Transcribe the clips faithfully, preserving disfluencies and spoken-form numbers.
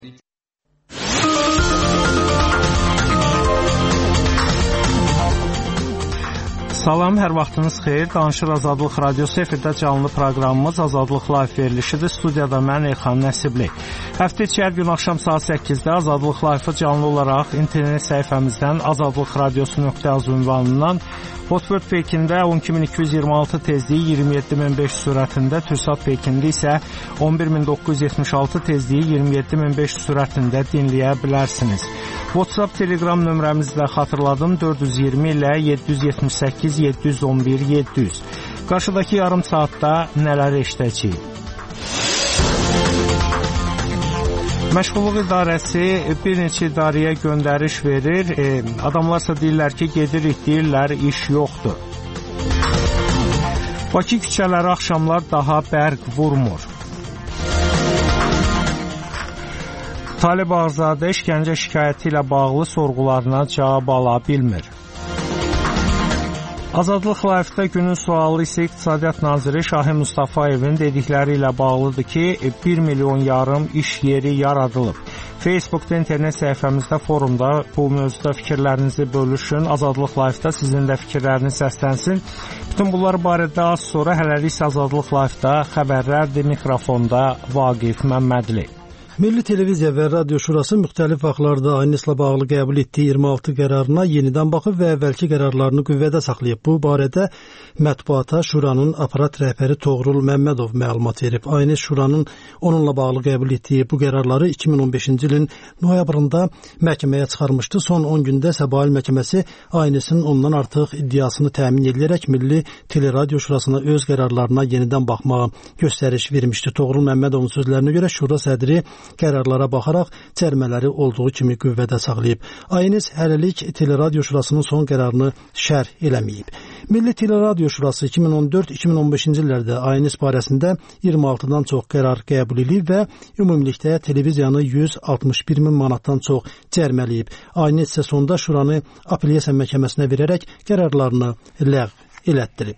Salam, hər vaxtınız xeyir. Danışır Azadlıq Radiosu efirdə canlı proqramımız Azadlıq Live verilişidir. Studiyada mən Elxan Nəsibli. Həftə içi hər gün axşam saat səkkizdə Azadlıq Live-ı canlı olaraq internet səhifəmizdən azadlıq radiosu nöqtə az ünvanından Hotbird Pekində on iki min iki yüz iyirmi altı tezliyi iyirmi yeddi min beş yüz sürətində, Türksat Pekində isə on bir min doqquz yüz yetmiş altı tezliyi iyirmi yeddi min beş yüz sürətində dinləyə bilərsiniz. WhatsApp, Telegram nömrəmizi də xatırladım, dörd yüz iyirmi ilə yeddi yüz yetmiş səkkiz yeddi yüz on bir yeddi yüz. Qarşıdakı yarım saatda nələr eşidəcəyik? Məşğulluq İdarəsi bir neçə idarəyə göndəriş verir. E, adamlarsa deyirlər ki, gedirik, deyirlər, iş yoxdur. Bakı küçələri axşamlar daha bərq vurmur. Talib Ağazadə işgəncə şikayəti ilə bağlı sorğularına cavab ala bilmir. Azadlıq Live-da günün sualı isə İqtisadiyyat Naziri Şahin Mustafayevin dedikləri ilə bağlıdır ki, bir milyon yarım iş yeri yaradılıb. Facebookda, internet səhifəmizdə, forumda bu mövzuda fikirlərinizi bölüşün. Azadlıq Live-da sizin də fikirləriniz səslənsin. Bütün bunlar barədə az sonra hələlik isə Azadlıq Live-da xəbərlərdir. Mikrofonda Vaqif Məmmədli. Milli Televiziya və Radio Şurası müxtəlif vaxtlarda Ayneslə bağlı qəbul etdiyi iyirmi altı qərarına yenidən baxıb və əvvəlki qərarlarını qüvvədə saxlayıb. Bu barədə mətbuata Şuranın aparat rəhbəri Toğrul Məmmədov məlumat verib. Aynes Şuranın onunla bağlı qəbul etdiyi bu qərarları iki min on beşinci ilin noyabrında məhkəməyə çıxarmışdı. Son on gündə Səbail məhkəməsi Aynesin ondan artıq iddiasını təmin edərək Milli Teleradio Şurasına öz qərarlarına yenidən baxmağa göstəriş vermişdi. Toğrul Məmmədovun sözlərinə görə Şura sədri qərarlara baxaraq cərimələri olduğu kimi qüvvədə saxlayıb. Aynes hələlik Teleradio Şurasının son qərarını şərh eləməyib. Milli Teleradio Şurası iki min on dörd iki min on beşinci illərdə Aynes barəsində iyirmi altıdan çox qərar qəbul edib və ümumilikdə televiziyanı yüz altmış bir min manatdan çox cərimələyib. Aynes isə sonda Şuranı apellyasiya məhkəməsinə verərək qərarlarını ləğv elətdirib.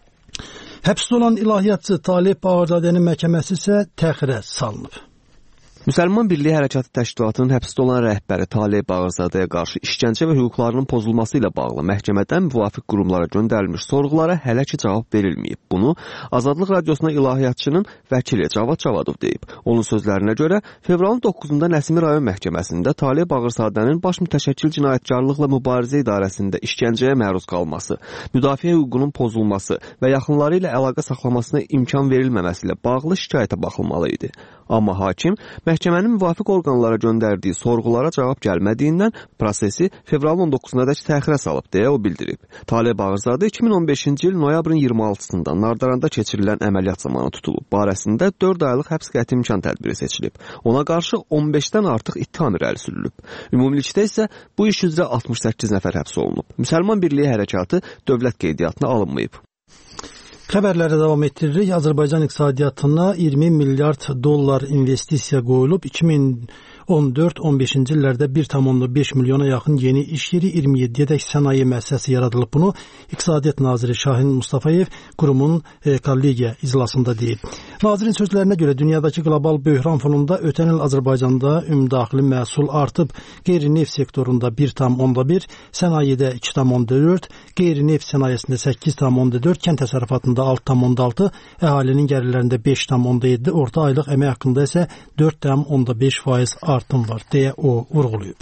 Həbsdə olan ilahiyyatçı Talib Ağazadənin məhkəməsi isə təxirə salınıb. Müsəlman Birliyi Hərəkatı Təşkilatının həbsdə olan rəhbəri Talib Ağazadəyə qarşı işgəncə və hüquqlarının pozulması ilə bağlı məhkəmədən müvafiq qurumlara göndərilmiş sorğulara hələ ki cavab verilməyib. Bunu Azadlıq Radiosuna ilahiyyatçının vəkili Cavad Cavadov deyib. Onun sözlərinə görə fevralın doqquzunda Nəsimi rayon məhkəməsində Talib Ağazadənin baş mütəşəkkil cinayətkarlıqla mübarizə idarəsində işgəncəyə məruz qalması, müdafiə hüququnun pozulması və yaxınları ilə əlaqə saxlamasına imkan verilməməsi ilə bağlı şikayətə baxılmalı idi. Amma hakim məhkəmənin müvafiq orqanlara göndərdiyi sorğulara cavab gəlmədiyindən prosesi fevralın on doqquzunadək təxirə salıb deyə o bildirib. Talib Ağazadə iki min on beşinci il noyabrın iyirmi altısında Nardaranda keçirilən əməliyyat zamanı tutulub. Barəsində dörd aylıq həbs qəti imkan tədbiri seçilib. Ona qarşı on beşdən artıq ittiham irəli sürülüb. Ümumilikdə isə bu iş üzrə altmış səkkiz nəfər həbs olunub. Müsəlman Birliyi Hərəkatı dövlət qeydiyyatına alınmayıb. Xəbərlərə davam etdiririk. Azərbaycan iqtisadiyyatına iyirmi milyard dollar investisiya qoyulub. iki min on dörd on beşinci illərdə bir tam beş milyona yaxın yeni iş yeri, iyirmi yeddiyədək sənaye müəssisəsi yaradılıb. Bunu İqtisadiyyat Naziri Şahin Mustafayev qurumun e, kollegiya iclasında deyib. Nazirin sözlərinə görə dünyadakı qlobal böhran fonunda ötən il Azərbaycanda ümumdaxili məhsul artıb. Qeyri-neft sektorunda bir tam bir, sənayedə iki tam dörd, qeyri-neft sənayesində səkkiz tam dörd, kənd təsərrüfatında altı tam altı, əhalinin gəlirlərində beş tam yeddi, orta aylıq əmək haqqında isə dörd tam beş faiz artım var, deyə o vurğulayıb.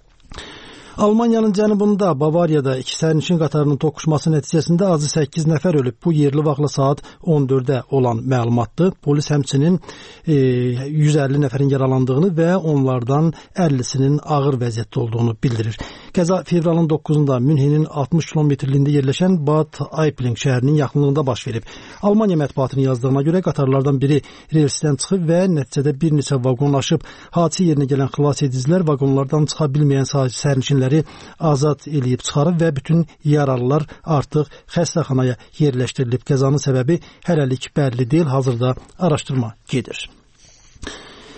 Almaniyanın cənubunda, Bavariyada iki sərnişin qatarının toqquşması nəticəsində azı səkkiz nəfər ölüb. Bu yerli vaxtla saat on dördə olan məlumatdır. Polis həmçinin e, yüz əlli nəfərin yaralandığını və onlardan əllisinin ağır vəziyyətdə olduğunu bildirir. Qəza fevralın doqquzunda Münhenin altmış kilometrliyində yerləşən Bad Aibling şəhərinin yaxınlığında baş verib. Almaniya mətbuatının yazdığına görə qatarlardan biri relsdən çıxıb və nəticədə bir neçə vaqon aşıb. Hadisə yerinə gələn xilas edicilər vaqonlardan çıxa bilməyən sərnişinlər azad eləyib çıxarıb və bütün yaralılar artıq xəstəxanaya yerləşdirilib. Qəzanın səbəbi hələlik bəlli deyil, hazırda araşdırma gedir.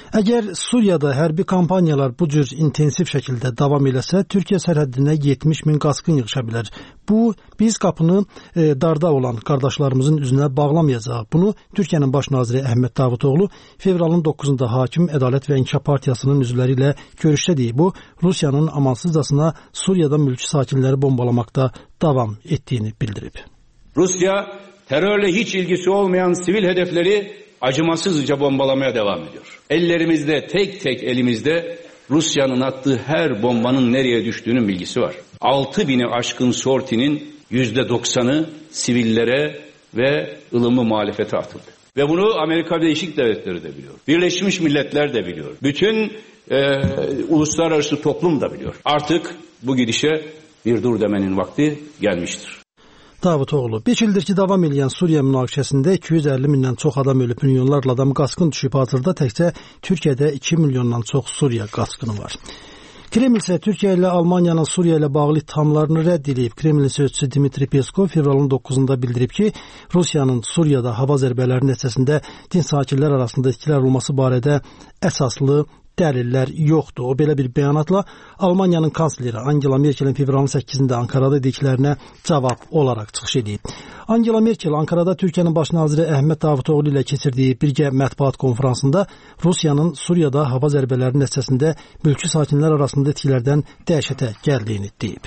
Əgər Suriyada hərbi kampaniyalar bu cür intensiv şəkildə davam eləsə, Türkiyə sərhədinə yetmiş min qaçqın yığışa bilər. Bu, biz qapını e, darda olan qardaşlarımızın üzünə bağlamayacaq. Bunu Türkiyənin baş naziri Əhməd Davutoğlu fevralın doqquzunda Hakim, Ədalət və İnkişaf Partiyasının üzvləri ilə görüşdə deyib. Bu, Rusiyanın amansızcasına Suriyada mülki sakinləri bombalamaqda davam etdiyini bildirib. Rusya terörle hiç ilgisi olmayan sivil hedefleri acımasızca bombalamaya devam ediyor. Ellerimizde, tek tek elimizde Rusya'nın attığı her bombanın nereye düştüğünün bilgisi var. altı bini aşkın sortinin yüzde doksanı sivillere ve ılımlı muhalefete atıldı. Ve bunu Amerika Birleşik Devletleri de biliyor. Birleşmiş Milletler de biliyor. Bütün e, uluslararası toplum da biliyor. Artık bu gidişe bir dur demenin vakti gelmiştir. Davutoğlu, beş ildir ki davam edən Suriya münaqişəsində iki yüz əlli mindən çox adam ölüb, milyonlarla adam qaçqın düşüb. Hazırda təkcə Türkiyədə iki milyondan çox Suriya qaçqını var. Kreml isə Türkiyə ilə Almaniyanın Suriya ilə bağlı ittihamlarını rədd edib. Kremlin sözçüsü Dmitri Peskov fevralın doqquzunda bildirib ki, Rusiyanın Suriyada hava zərbələri nəticəsində din sakinlər arasında itkilər olması barədə əsaslı dəlillər yoxdur. O belə bir bəyanatla Almaniyanın kansleri Angela Merkelin fevralın səkkizində Ankarada dediklərinə cavab olaraq çıxış edib. Angela Merkel Ankarada Türkiyənin baş naziri Əhməd Davutoğlu ilə keçirdiyi birgə mətbuat konferansında Rusiyanın Suriyada hava zərbələri nəticəsində mülki sakinlər arasında itkilərdən dəhşətə gəldiyini deyib.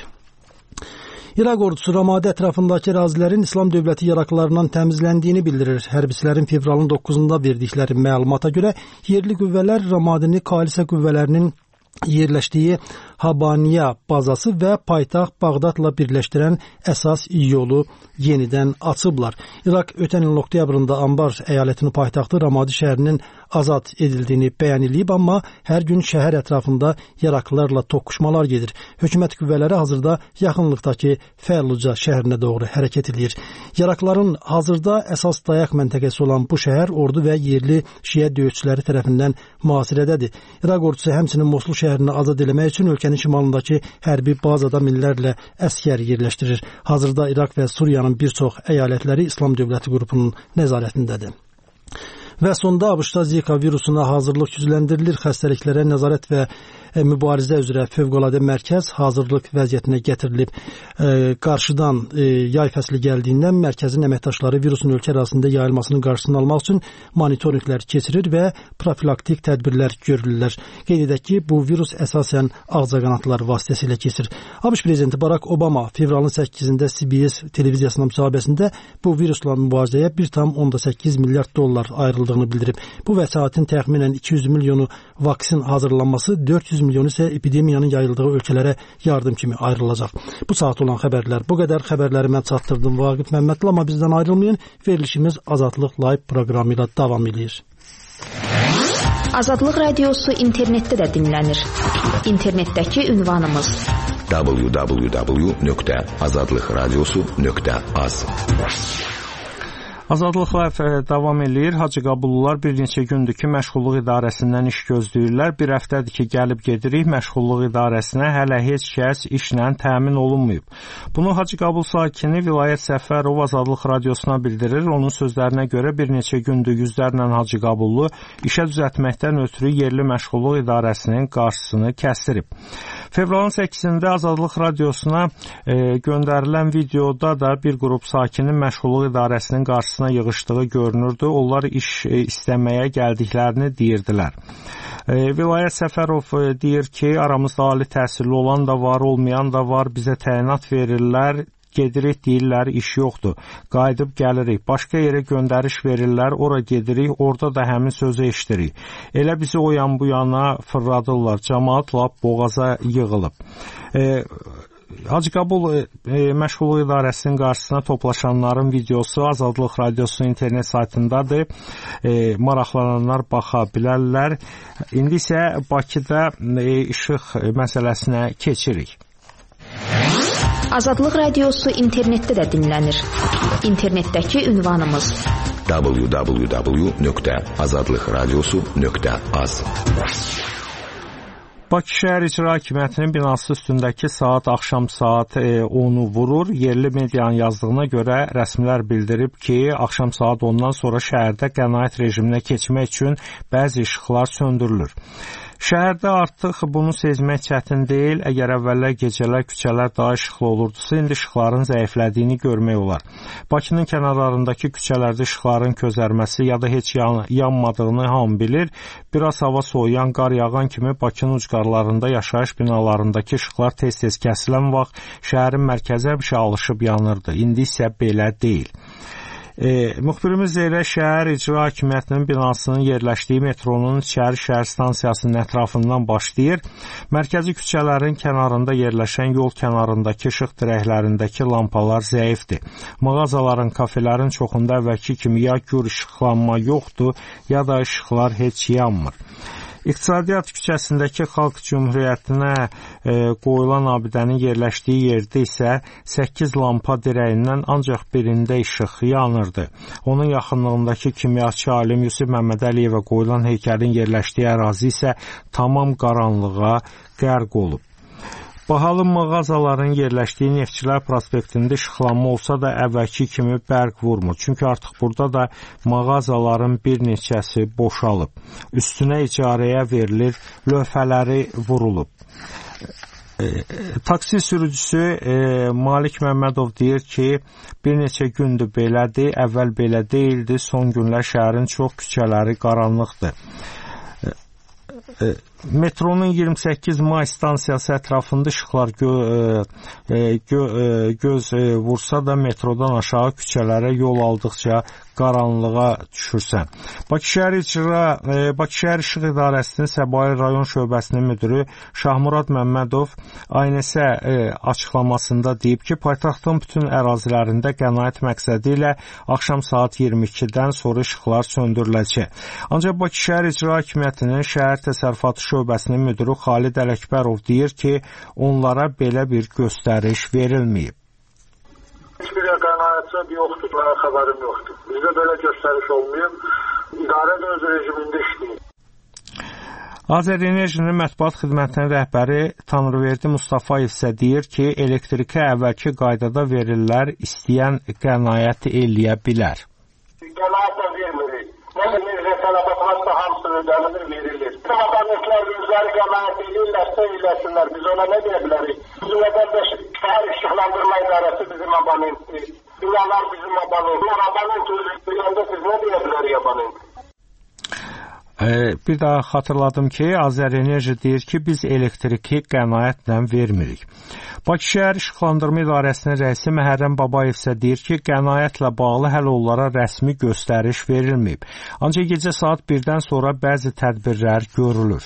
İraq ordusu Ramadi ətrafındakı ərazilərin İslam dövləti yaraqlarından təmizləndiyini bildirir. Hərbçilərin fevralın doqquzunda verdikləri məlumata görə yerli qüvvələr Ramadini koalisiya qüvvələrinin yerləşdiyi Habaniya bazası və paytaxt Bağdadla birləşdirən əsas yolu yenidən açıblar. İraq ötən ilin oktyabrında Anbar əyalətinin paytaxtı Ramadi şəhərinin azad edildiyini bəyan edib, amma hər gün şəhər ətrafında yaraqlılarla toqquşmalar gedir. Hökumət qüvvələri hazırda yaxınlıqdakı Fəlluca şəhərinə doğru hərəkət edir. Yaraqların hazırda əsas dayaq məntəqəsi olan bu şəhər ordu və yerli şiə döyüşçüləri tərəfindən mühasirədədir. İraq ordusu həmçinin Mosul şəhərini azad eləmək üçün ölkənin şimalındakı hərbi bazada minlərlə əskər yerləşdirir. Hazırda İraq və Suriyanın bir çox əyalətləri İslam Dövləti qrupunun nəzarətindədir. Və sonda ABŞ-da Zika virusuna hazırlıq gücləndirilir. Xəstəliklərə nəzarət və mübarizə üzrə fövqəladə mərkəz hazırlıq vəziyyətinə gətirilib. E, qarşıdan e, yay fəsli gəldiyindən mərkəzin əməkdaşları virusun ölkə ərazisində yayılmasının qarşısını almaq üçün monitorinqlər keçirir və profilaktik tədbirlər görürlər. Qeyd edək ki, bu virus əsasən ağcaqanadlar vasitəsilə keçir. ABŞ prezidenti Barack Obama fevralın səkkizində C B S televiziyasına müsahibəsində bu virusla mübarizəyə bir tam on səkkiz milyard dollar ayrıldığını bildirib. Bu vəsaətin təxminən iki yüz milyonu vaksin hazırlanması, dörd yüz milyonu isə epidemiyanın yayıldığı ölkələrə yardım kimi ayrılacaq. Bu saat olan xəbərlər bu qədər. Xəbərləri mən çatdırdım Vaqif Məmmədli, amma bizdən ayrılmayın. Verilişimiz Azadlıq Live proqramı ilə davam edir. Azadlıq radiosu internetdə də dinlənir. İnternetdəki ünvanımız w w w nöqtə azadlıq radiosu nöqtə az. Azadlıqla davam edir. Hacı Qabullular bir neçə gündür ki, məşğulluq idarəsindən iş gözləyirlər. Bir həftədir ki, gəlib gedirik. Məşğulluq idarəsinə hələ heç kəs işlə təmin olunmayıb. Bunu Hacı Qabul sakini Vilayət Səfərov Azadlıq radiosuna bildirir. Onun sözlərinə görə bir neçə gündür yüzlərlə Hacı Qabullu işə düzəltməkdən ötürü yerli məşğulluq idarəsinin qarşısını kəsdirib. Fevralın səkkizində Azadlıq radiosuna e, göndərilən videoda da bir qrup sakinin məşğulluq idarəsinin qarşısına yığışdığı görünürdü. Onlar iş e, istəməyə gəldiklərini deyirdilər. E, Vilayət Səfərov e, deyir ki, aramızda ali təhsilli olan da var, olmayan da var, bizə təyinat verirlər. Gedirik, deyirlər, iş yoxdur. Qayıdıb gəlirik. Başqa yerə göndəriş verirlər, ora gedirik, orada da həmin sözü eşdirik. Elə bizi o yan bu yana fırladırlar. Cəmaat lap boğaza yığılıb. E, Hacı Qabul e, məşğulluq idarəsinin qarşısına toplaşanların videosu Azadlıq radiosunun internet saytındadır. E, maraqlananlar baxa bilərlər. İndi isə Bakıda e, işıq məsələsinə keçirik. Azadlıq radiosu internetdə də dinlənir. İnternetdəki ünvanımız w w w nöqtə azadlıq radiosu nöqtə az. Bakı şəhər icra hakimiyyətinin binası üstündəki saat axşam saat onu vurur. Yerli medianın yazdığına görə rəsmilər bildirib ki, axşam saat ondan sonra şəhərdə qənaət rejiminə keçmək üçün bəzi işıqlar söndürülür. Şəhərdə artıq bunu sezmək çətin deyil. Əgər əvvəllər gecələr küçələr daha işıqlı olurdusa, indi işıqların zəiflədiyini görmək olar. Bakının kənarlarındakı küçələrdə işıqların közərməsi ya da heç yan, yanmadığını hamı bilir. Biraz hava soğuyan, qar yağan kimi Bakının ucqarlarında yaşayış binalarındakı işıqlar tez-tez kəsilən vaxt şəhərin mərkəzə bir şey alışıb yanırdı. İndi isə belə deyil. E, müxbirimiz elə şəhər icra hakimiyyətinin binasının yerləşdiyi metronun İçəri şəhər stansiyasının ətrafından başlayır. Mərkəzi küçələrin kənarında yerləşən yol kənarındakı işıq dirəklərindəki lampalar zəifdir. Mağazaların, kafelerin çoxunda əvvəlki kimi ya gür işıqlanma yoxdur, ya da işıqlar heç yanmır. İqtisadiyyat küçəsindəki Xalq Cümhuriyyətinə e, qoyulan abidənin yerləşdiyi yerdə isə səkkiz lampa dirəyindən ancaq birində işıq yanırdı. Onun yaxınlığındakı kimyaçı alim Yusif Məmmədəliyevə qoyulan heykəlin yerləşdiyi ərazi isə tamam qaranlığa qərq olub. Bahalı mağazaların yerləşdiyi Neftçilər prospektində işıqlanma olsa da əvvəlki kimi bərq vurmur. Çünki artıq burada da mağazaların bir neçəsi boşalıb. Üstünə icarəyə verilir, lövhələri vurulub. E, taksi sürücüsü e, Malik Məmmədov deyir ki, bir neçə gündür belədir, əvvəl belə deyildi, son günlər şəhərin çox küçələri qaranlıqdır. E, e, Metronun iyirmi səkkiz may stansiyası ətrafında işıqlar gö e, gö e, göz e, vursa da metrodan aşağı küçələrə yol aldıqca qaranlığa düşürsən. Bakı şəhər icra e, Bakı şəhər İşıq İdarəsinin Səbail rayon şöbəsinin müdiri Şahmurad Məmmədov A N S e, açıqlamasında deyib ki, paytaxtın bütün ərazilərində qənaət məqsədi ilə axşam saat iyirmi ikidən sonra işıqlar söndürüləcək. Ancaq Bakı şəhər icra hakimiyyətinin şəhər təsərrüfatı şöbəsinin müdiri Xalid Ələkbərov deyir ki, onlara belə bir göstəriş verilməyib. Heç bir qənaətçi yoxdur, mənə xəbərim yoxdur. Bizdə belə göstəriş olmayıb, idarə də öz rejimində işləyir. Azərenerjinin mətbuat xidmətinin rəhbəri Tanrıverdi Mustafayev isə deyir ki, elektrikə əvvəlki qaydada verirlər, istəyən qənaət eləyə bilər. Qənaət də vermirik. Nə enerji tələbat varsa hamısını ödənilir, verilir. Tüm abonentlər özləri qənaət edirlərsə eləsinlər. Biz ona nə deyə bilərik? Bizim vətəndaş şəhər işıqlandırma idarəsi bizim abonentdir. Binalar bizim abonent. Bu abonent özü biləndə siz nə deyə bilərik abonent? Bir daha xatırladım ki, Azərenerji deyir ki, biz elektriki qənaətlə vermirik. Bakı şəhər İşıqlandırma İdarəsinin rəisi Məhərrəm Babayev isə deyir ki, qənaətlə bağlı hələ onlara rəsmi göstəriş verilməyib. Ancaq gecə saat birdən sonra bəzi tədbirlər görülür.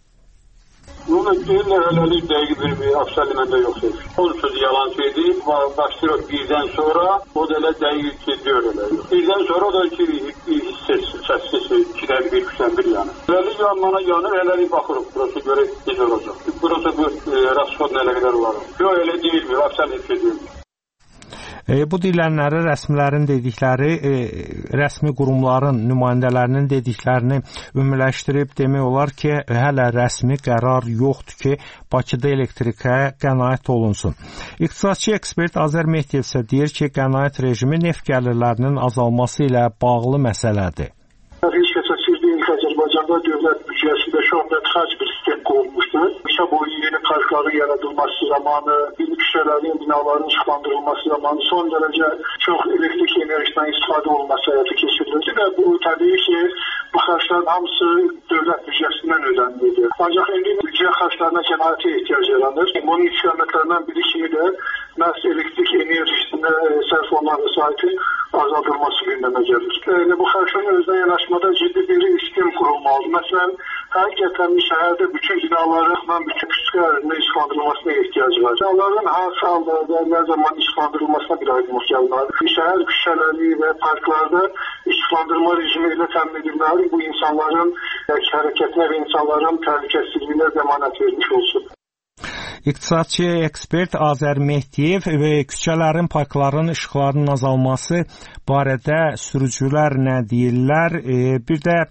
Bunu deyirlər, hələlik dəqiq bir afsaliməndə yoxdur. Onun sözü yalan söyləyib, başlayır birdən sonra, o da elə dəqiq gidiyor elə. Birdən sonra o da ki, hiss səssiz, ikilər bir, üçdən bir yanır. Hələlik yanmana yanır, hələlik baxırıq, burası görək, necə olacaq. Burası bu rasxod nə qədər olar. Yox, elə deyilmir, afsaliməndə deyilmir. E, bu deyilənləri rəsmilərin dedikləri, e, rəsmi qurumların nümayəndələrinin dediklərini ümumiləşdirib demək olar ki, hələ rəsmi qərar yoxdur ki, Bakıda elektrikə qənaət olunsun. İqtisadçı ekspert Azər Mehdiyev isə deyir ki, qənaət rejimi neft gəlirlərinin azalması ilə bağlı məsələdir. Heç kəsəsiz deyil ki, Azərbaycanda dövlət büdcəsində şu anda tıxac bir sistem qolmuşdur. İşə boyu yeni parkların yaradılması zamanı, yeni küçələrin, binaların işıqlandırılması zamanı son dərəcə çox elektrik enerjisindən istifadə olması həyata keçirildi və bu təbii ki, bu xərclərin hamısı dövlət büdcəsindən ödənildi. Ancaq indi büdcə xərclərine qənaətə ehtiyac yaranır. Bunun istiqamətlərindən biri kimi də məhz elektrik enerjisində sərf olunan vəsaitin azaldılması gündəmə gəlir. Yəni, bu xərclərin özünə yanaşmada ciddi bir sistem qurulmalıdır. Məsələn, həqiqətən şəhərdə bütün binaların bütün küçük ərazində işıqlandırılmasına ehtiyac var. Binaların hansı halda və nə zaman işıqlandırılmasına bir aydınlıq gəlməlidir. Şəhər küçələri və parklarda işıqlandırma rejimi ilə təmin edilməlidir. Bu insanların hərəkətinə və insanların təhlükəsizliyinə zəmanət vermiş olsun. İqtisadçı ekspert Azər Mehdiyev və küçələrin, parkların işıqlarının azalması barədə sürücülər nə deyirlər? E, bir də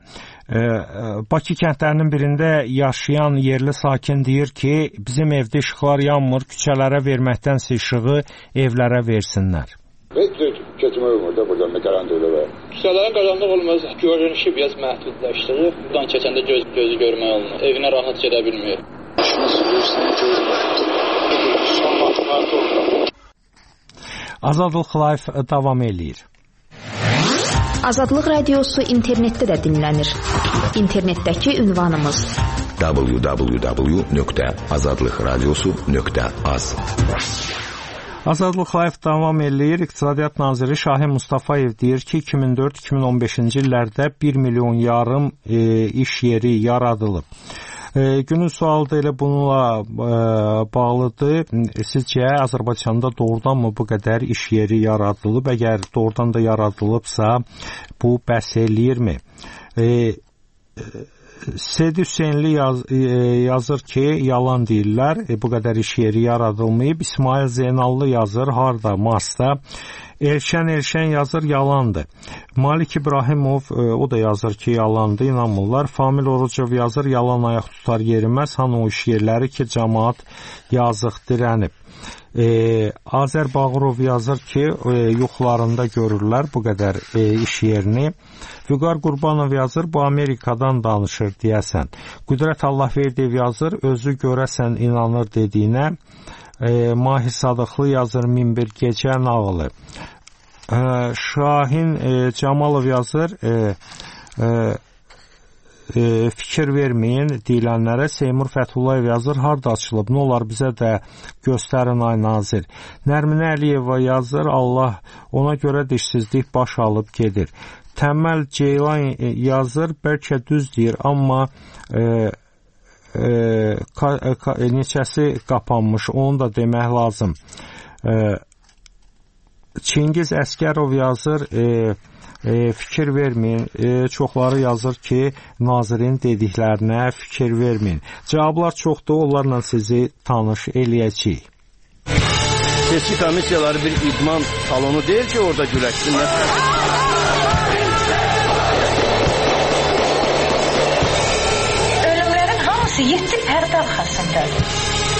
Bakı kəndlərinin birində yaşayan yerli sakin deyir ki, bizim evdə işıqlar yanmır, küçələrə verməkdənsə işığı evlərə versinlər. Heç keçmək olmur da buradan da qaranlıqda. Küçələrin qaranlıq olması görünüşü biraz məhdudlaşdırır. Buradan keçəndə göz gözü görmək olmur. Evinə rahat gedə bilmir. Azadlıq Live davam eləyir. Azadlıq Radiosu internetdə də dinlənir. İnternetdəki ünvanımız w w w nöqtə azadlıq radiosu nöqtə az. Azadlıq Live davam eləyir. İqtisadiyyat naziri Şahin Mustafayev deyir ki, iki min dörd iki min on beşinci illərdə bir milyon yarım e, iş yeri yaradılıb. E, günün sualı da elə bununla e, bağlıdır. Sizcə Azərbaycanda doğrudan mı bu qədər iş yeri yaradılıb? Əgər doğrudan da yaradılıbsa, bu bəs eləyirmi? E, e, Seyid Hüseynli yaz, e, yazır ki, yalan deyirlər, e, bu qədər iş yeri yaradılmayıb. İsmail Zeynallı yazır, harda, Marsda. Elşən Elşən yazır, yalandır. Malik İbrahimov, e, o da yazır ki, yalandır, inanmırlar. Famil Orucov yazır, yalan ayaq tutar yeriməz. Hanı o iş yerləri ki, cəmaat yazıq dirənib. E, Azər Bağırov yazır ki, e, yuxularında görürlər bu qədər e, iş yerini. Vüqar Qurbanov yazır, bu Amerikadan danışır deyəsən. Qüdrət Allahverdiyev yazır, özü görəsən inanır dediyinə. E, Mahir Sadıqlı yazır, min bir gecə nağılı. E, Şahin e, Camalov yazır, e, e, e, fikir verməyin deyilənlərə. Seymur Fəthullayev yazır, harda açılıb, nə olar bizə də göstərin ay nazir. Nərminə Əliyeva yazır, Allah ona görə dişsizlik baş alıb gedir. Təməl Ceylan yazır, bəlkə düz deyir, amma e, e, ka, ka, neçəsi qapanmış, onu da demək lazım. E, Çingiz Əskərov yazır, e, e, fikir verməyin. E, çoxları yazır ki, nazirin dediklərinə fikir verməyin. Cavablar çoxdur, onlarla sizi tanış eləyəcəyik. Seçki komissiyaları bir idman salonu deyil ki, orada güləşsinlər. Yetki pərdə arxasındadır.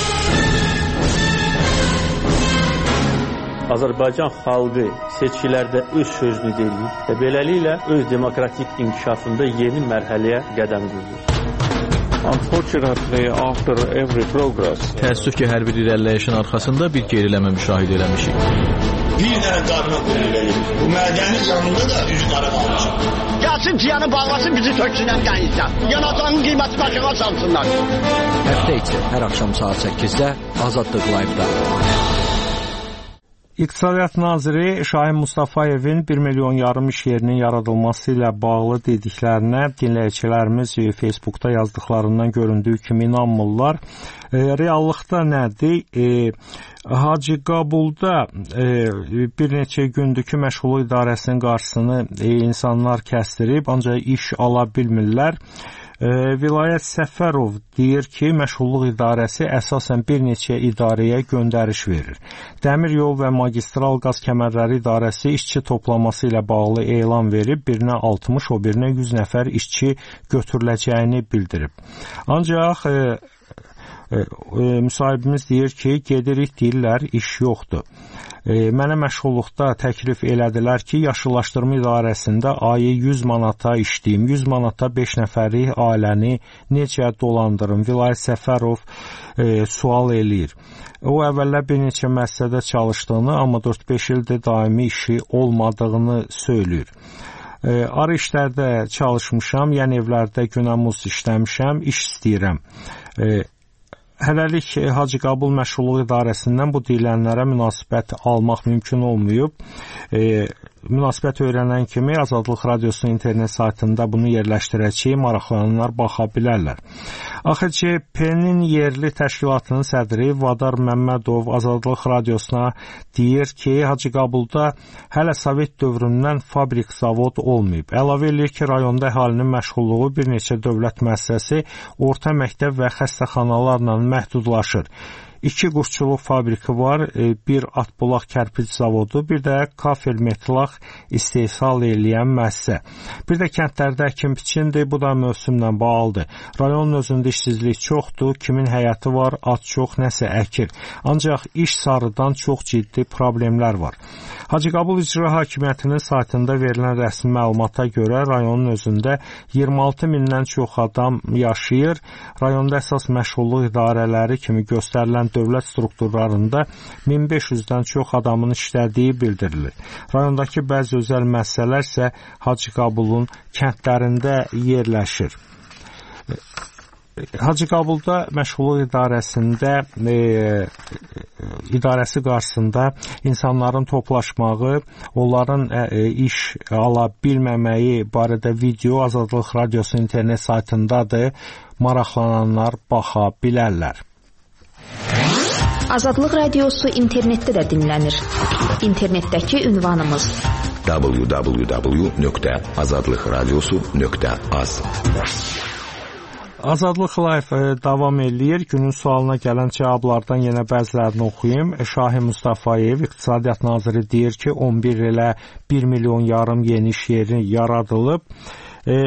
Azərbaycan xalqı seçkilərdə öz sözünü deyir və beləliklə öz demokratik inkişafında yeni mərhələyə qədəm qoyur. Unfortunately, after every progress, təəssüf ki, hər bir irəliləyişin arxasında bir geriləmə müşahidə eləmişik. Bir dənə qarına qulluqlayır. Bu mədəni canında da üç qara qalmışıq. Gəlsin ciyanı bağlasın, bizi töksünən qənizdən. Yanacağının qiyməti aşağı salsınlar. Həftə içi hər axşam saat səkkizdə Azadlıq Live-da. İqtisadiyyat naziri Şahin Mustafayevin bir milyon yarım iş yerinin yaradılması ilə bağlı dediklərinə dinləyicilərimiz Facebookda yazdıqlarından göründüyü kimi inanmırlar. E, reallıqda nədir? E, Hacı Qabulda e, bir neçə gündür ki, məşğulluq idarəsinin qarşısını e, insanlar kəsdirib, ancaq iş ala bilmirlər. E, Vilayət Səfərov deyir ki, məşğulluq idarəsi əsasən bir neçə idarəyə göndəriş verir. Dəmir yol və magistral qaz kəmərləri idarəsi işçi toplaması ilə bağlı elan verib, birinə altmış, o birinə yüz nəfər işçi götürüləcəyini bildirib. Ancaq e, e, e, müsahibimiz deyir ki, gedirik deyirlər, iş yoxdur. E, mənə məşğulluqda təklif elədilər ki, yaşıllaşdırma idarəsində ayı yüz manata işləyim, yüz manata beş nəfərlik ailəni necə dolandırım? Vilayət Səfərov e, sual eləyir. O əvvəllər bir neçə müəssisədə çalışdığını, amma dörd beş ildir daimi işi olmadığını söylüyor. E, arı işlərdə çalışmışam, yəni evlərdə günəmuz işləmişəm, iş istəyirəm. E, Hələlik Hacı Qabul məşğulluq idarəsindən bu deyilənlərə münasibət almaq mümkün olmayıb. E, münasibət öyrənən kimi Azadlıq Radiosunun internet saytında bunu yerləşdirəcəyik, maraqlananlar baxa bilərlər. A X C P-nin yerli təşkilatının sədri Vadar Məmmədov Azadlıq Radiosuna deyir ki, Hacı Qabulda hələ Sovet dövründən fabrik zavod olmayıb. Əlavə edir ki, rayonda əhalinin məşğulluğu bir neçə dövlət müəssisəsi, orta məktəb və xəstəxanalarla məhdudlaşır. iki quşçuluq fabriki var, bir Atbulaq kərpic zavodu, bir də kafel metlaq istehsal edən müəssisə. Bir də kəndlərdə əkin biçindir, bu da mövsümlə bağlıdır. Rayonun özündə işsizlik çoxdur, kimin həyəti var, az çox nəsə əkir. Ancaq iş sarıdan çox ciddi problemlər var. Hacıqabul İcra Hakimiyyətinin saytında verilən rəsmi məlumata görə rayonun özündə iyirmi altı mindən çox adam yaşayır. Rayonda əsas məşğulluq idarələri kimi göstərilən dövlət strukturlarında min beş yüzdən çox adamın işlədiyi bildirilir. Rayondakı bəzi özəl müəssisələr isə Hacıqabulun kəndlərində yerləşir. Hacıqabulda məşğulluq idarəsində e, idarəsi qarşısında insanların toplaşmağı, onların e, iş ala bilməməyi barədə video Azadlıq Radiosu internet saytındadır. Maraqlananlar baxa bilərlər. Azadlıq Radiosu internetdə də dinlənir. İnternetdəki ünvanımız w w w nöqtə azadlıq radiosu nöqtə az. Azadlıq Live davam eləyir. Günün sualına gələn cavablardan yenə bəzilərini oxuyayım. Şahin Mustafayev, İqtisadiyyat Naziri deyir ki, on bir ilə bir milyon yarım yeni iş yeri yaradılıb. E,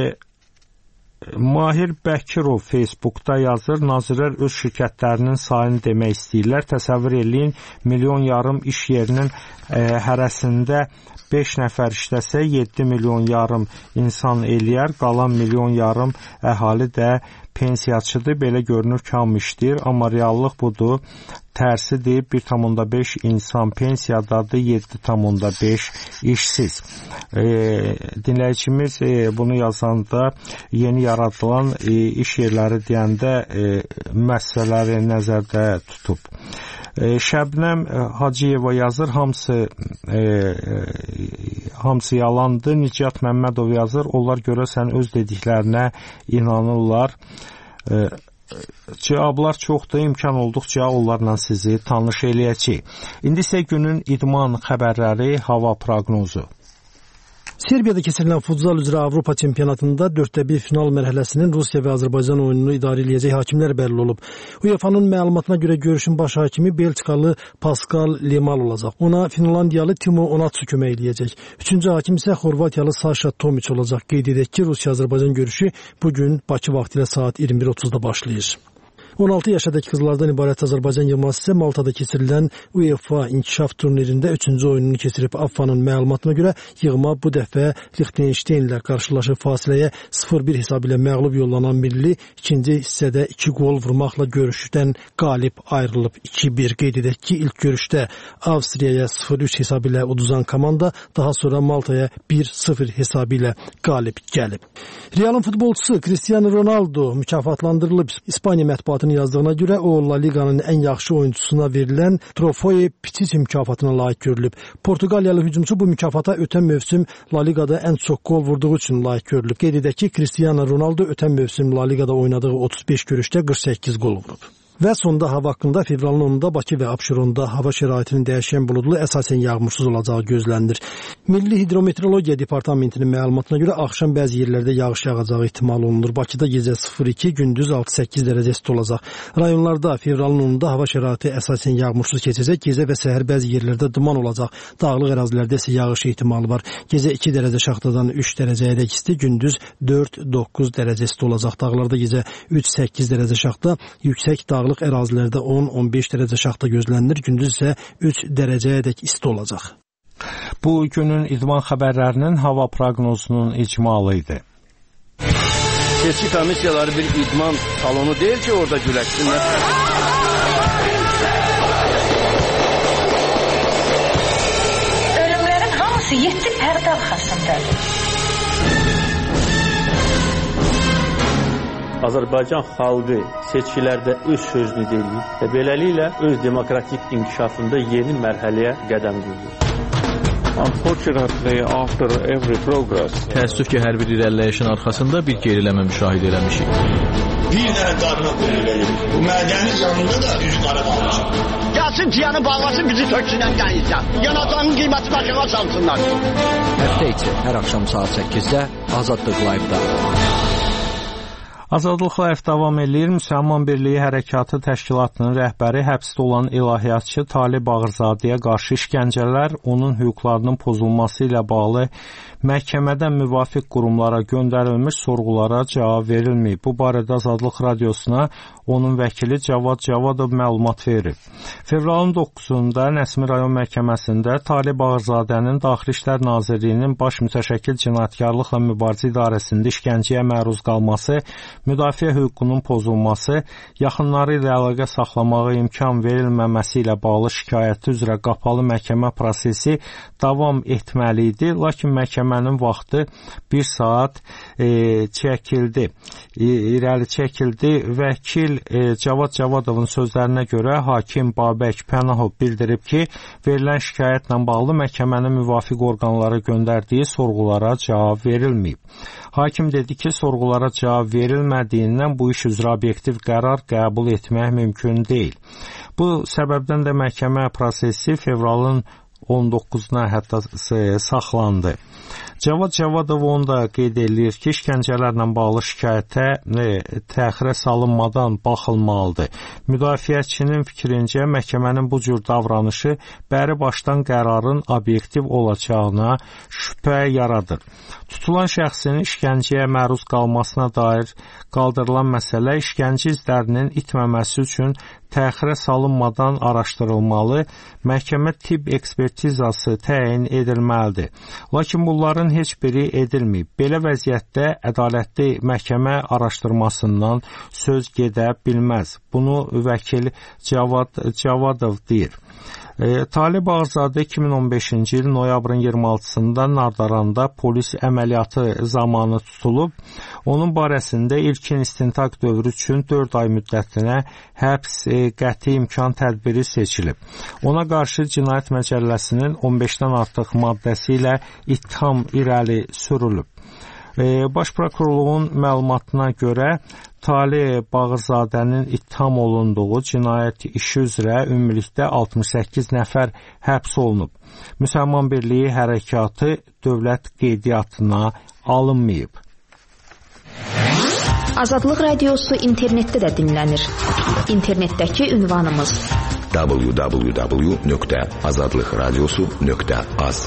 Mahir Bəkirov Facebookda yazır, nazirlər öz şirkətlərinin sayını demək istəyirlər. Təsəvvür eləyin, milyon yarım iş yerinin e, hərəsində beş nəfər işləsə yeddi milyon yarım insan eləyər, qalan milyon yarım əhali də pensiyaçıdır. Belə görünür ki, hamı işləyir, amma reallıq budur. Tərsidir, bir tam beş insan pensiyadadır, yeddi tam beş işsiz. E, dinləyicimiz e, bunu yazanda yeni yaradılan e, iş yerləri deyəndə e, məsələləri nəzərdə tutub. E, Şəbnəm Hacıyeva yazır, hamısı e, hamısı yalandır. Nicat Məmmədov yazır, onlar görəsən öz dediklərinə inanırlar. E, Cavablar çoxdur, imkan olduqca onlarla sizi tanış eləyəcək. İndi isə günün idman xəbərləri, hava proqnozu. Serbiyada keçirilən futsal üzrə Avropa çempionatında dörddə bir final mərhələsinin Rusiya və Azərbaycan oyununu idarə edəcək hakimlər bəlli olub. U E F A-nın məlumatına görə görüşün baş hakimi Belçikalı Pascal Lemal olacaq. Ona Finlandiyalı Timo Onatsu kömək edəcək. Üçüncü hakim isə Xorvatiyalı Saşa Tomic olacaq. Qeyd edək ki, Rusiya-Azərbaycan görüşü bugün Bakı vaxtı ilə saat iyirmi bir otuzda başlayır. on altı yaşadakı qızlardan ibarət Azərbaycan yığması isə Maltada keçirilən U E F A inkişaf turnirində üçüncü oyununu keçirib. A F A-nın məlumatına görə yığma bu dəfə Liechtenstein ilə qarşılaşıb. Fasiləyə sıfır bir hesabı ilə məğlub yollanan milli ikinci hissədə iki gol vurmaqla görüşdən qalib ayrılıb. iki bir. Qeyd edək ki, ilk görüşdə Avstriyaya sıfır üç hesabı ilə uduzan komanda daha sonra Maltaya bir sıfır hesabı ilə qalib gəlib. Realın futbolçusu Cristiano Ronaldo mükafatlandırılıb. İspaniya mətbuatının yazdığına görə o La Liga'nın ən yaxşı oyunçusuna verilən Trofeo Pichichi mükafatına layiq görülüb. Portuqaliyalı hücumçu bu mükafata ötən mövsüm La Liga'da ən çox gol vurduğu üçün layiq görülüb. Qeyd edək ki, Cristiano Ronaldo ötən mövsüm La Liga'da oynadığı otuz beş görüşdə qırx səkkiz gol vurub. Və sonda hava haqqında fevralın onunda Bakı və Abşeronda hava şəraitinin dəyişən buludlu, əsasən yağmursuz olacağı gözlənilir. Milli Hidrometeorologiya Departamentinin məlumatına görə axşam bəzi yerlərdə yağış yağacağı ehtimal olunur. Bakıda gecə sıfır iki, gündüz altı səkkiz dərəcə isti olacaq. Rayonlarda fevralın onunda hava şəraiti əsasən yağmursuz keçəcək. Gecə və səhər bəzi yerlərdə duman olacaq. Dağlıq ərazilərdə isə yağış ehtimalı var. Gecə iki dərəcə şaxtadan üç dərəcəyədək isti, gündüz dörd doqquz dərəcə isti olacaq. Dağlarda gecə üç səkkiz dərəcə şaxta, yüksək dağlıq ərazilərdə on on beş dərəcə şaxta gözlənilir. Gündüz isə üç dərəcəyədək isti olacaq. Bu günün idman xəbərlərinin hava proqnozunun icmalı idi. Seçki komissiyaları bir idman salonu deyil ki, orada güləşsinlər. Ölümlərin hamısı yeddi pərdə arxasındadır. Azərbaycan xalqı seçkilərdə öz sözünü deyir və beləliklə öz demokratik inkişafında yeni mərhələyə qədəm qoyur. Unfortunately, after every progress, təəssüf ki, hər bir irəliləyişin arxasında bir geriləmə müşahidə eləmişik. Bir dənə qarına qoyulur. Bu mədəni canında da üz qara qalmış. Gəlsin ciyanı bağlasın, bizi töksünən gəlirsən. Yanacağının qiyməti başına salsınlar. Həftə içi hər axşam saat səkkizdə Azadlıq Live-da. Azadlıq Live davam edir. Müsəlman Birliyi Hərəkatı Təşkilatının rəhbəri həbsdə olan ilahiyyatçı Talib Bağırzadəyə qarşı işgəncələr, onun hüquqlarının pozulması ilə bağlı məhkəmədən müvafiq qurumlara göndərilmiş sorğulara cavab verilməyib. Bu barədə Azadlıq Radiosuna onun vəkili Cavad Cavadov məlumat verir. Fevralın doqquzunda Nəsimi rayon məhkəməsində Talib Bağırzadənin Daxili İşlər Nazirliyinin baş mütəşəkkil cinayətkarlıqla mübarizə idarəsində işgəncəyə məruz qalması, müdafiə hüququnun pozulması, yaxınları ilə əlaqə saxlamağa imkan verilməməsi ilə bağlı şikayəti üzrə qapalı məhkəmə prosesi davam etməli idi. Lakin məhkəmənin vaxtı bir saat e, çəkildi, e, irəli çəkildi. Vəkil e, Cavad Cavadovun sözlərinə görə hakim Babək Pənahov bildirib ki, verilən şikayətlə bağlı məhkəmənin müvafiq orqanlara göndərdiyi sorğulara cavab verilməyib. Hakim dedi ki, sorğulara cavab verilmədiyindən bu iş üzrə obyektiv qərar qəbul etmək mümkün deyil. Bu səbəbdən də məhkəmə prosesi fevralın on doqquzuna hətta saxlandı. Cavad Cavadov onu da qeyd edir ki, işgəncələrlə bağlı şikayətə e, təxirə salınmadan baxılmalıdır. Müdafiəçinin fikrincə məhkəmənin bu cür davranışı bəri başdan qərarın obyektiv olacağına şübhə yaradır. Tutulan şəxsin işgəncəyə məruz qalmasına dair qaldırılan məsələ işgəncə izlərinin itməməsi üçün təxirə salınmadan araşdırılmalı, məhkəmə tibb ekspertizası təyin edilməlidir. Lakin bunların heç biri edilməyib. Belə vəziyyətdə ədalətli məhkəmə araşdırmasından söz gedə bilməz. Bunu vəkil Cavad Cavadov deyir. E, Talib Bağırzadə iki min on beşinci il noyabrın iyirmi altısında Nardaranda polis əməliyyatı zamanı tutulub. Onun barəsində ilkin istintaq dövrü üçün dörd ay müddətinə həbs e, qəti imkan tədbiri seçilib. Ona qarşı Cinayət Məcəlləsinin on beşdən artıq maddəsi ilə ittiham irəli sürülüb. E, Baş prokurorluğun məlumatına görə Talib Bağırzadənin ittiham olunduğu cinayət işi üzrə ümumilikdə altmış səkkiz nəfər həbs olunub. Müsəlman Birliyi Hərəkatı dövlət qeydiyyatına alınmayıb. Azadlıq Radiosu internetdə də dinlənir. İnternetdəki ünvanımız w w w nöqtə azadlıq radiosu nöqtə az.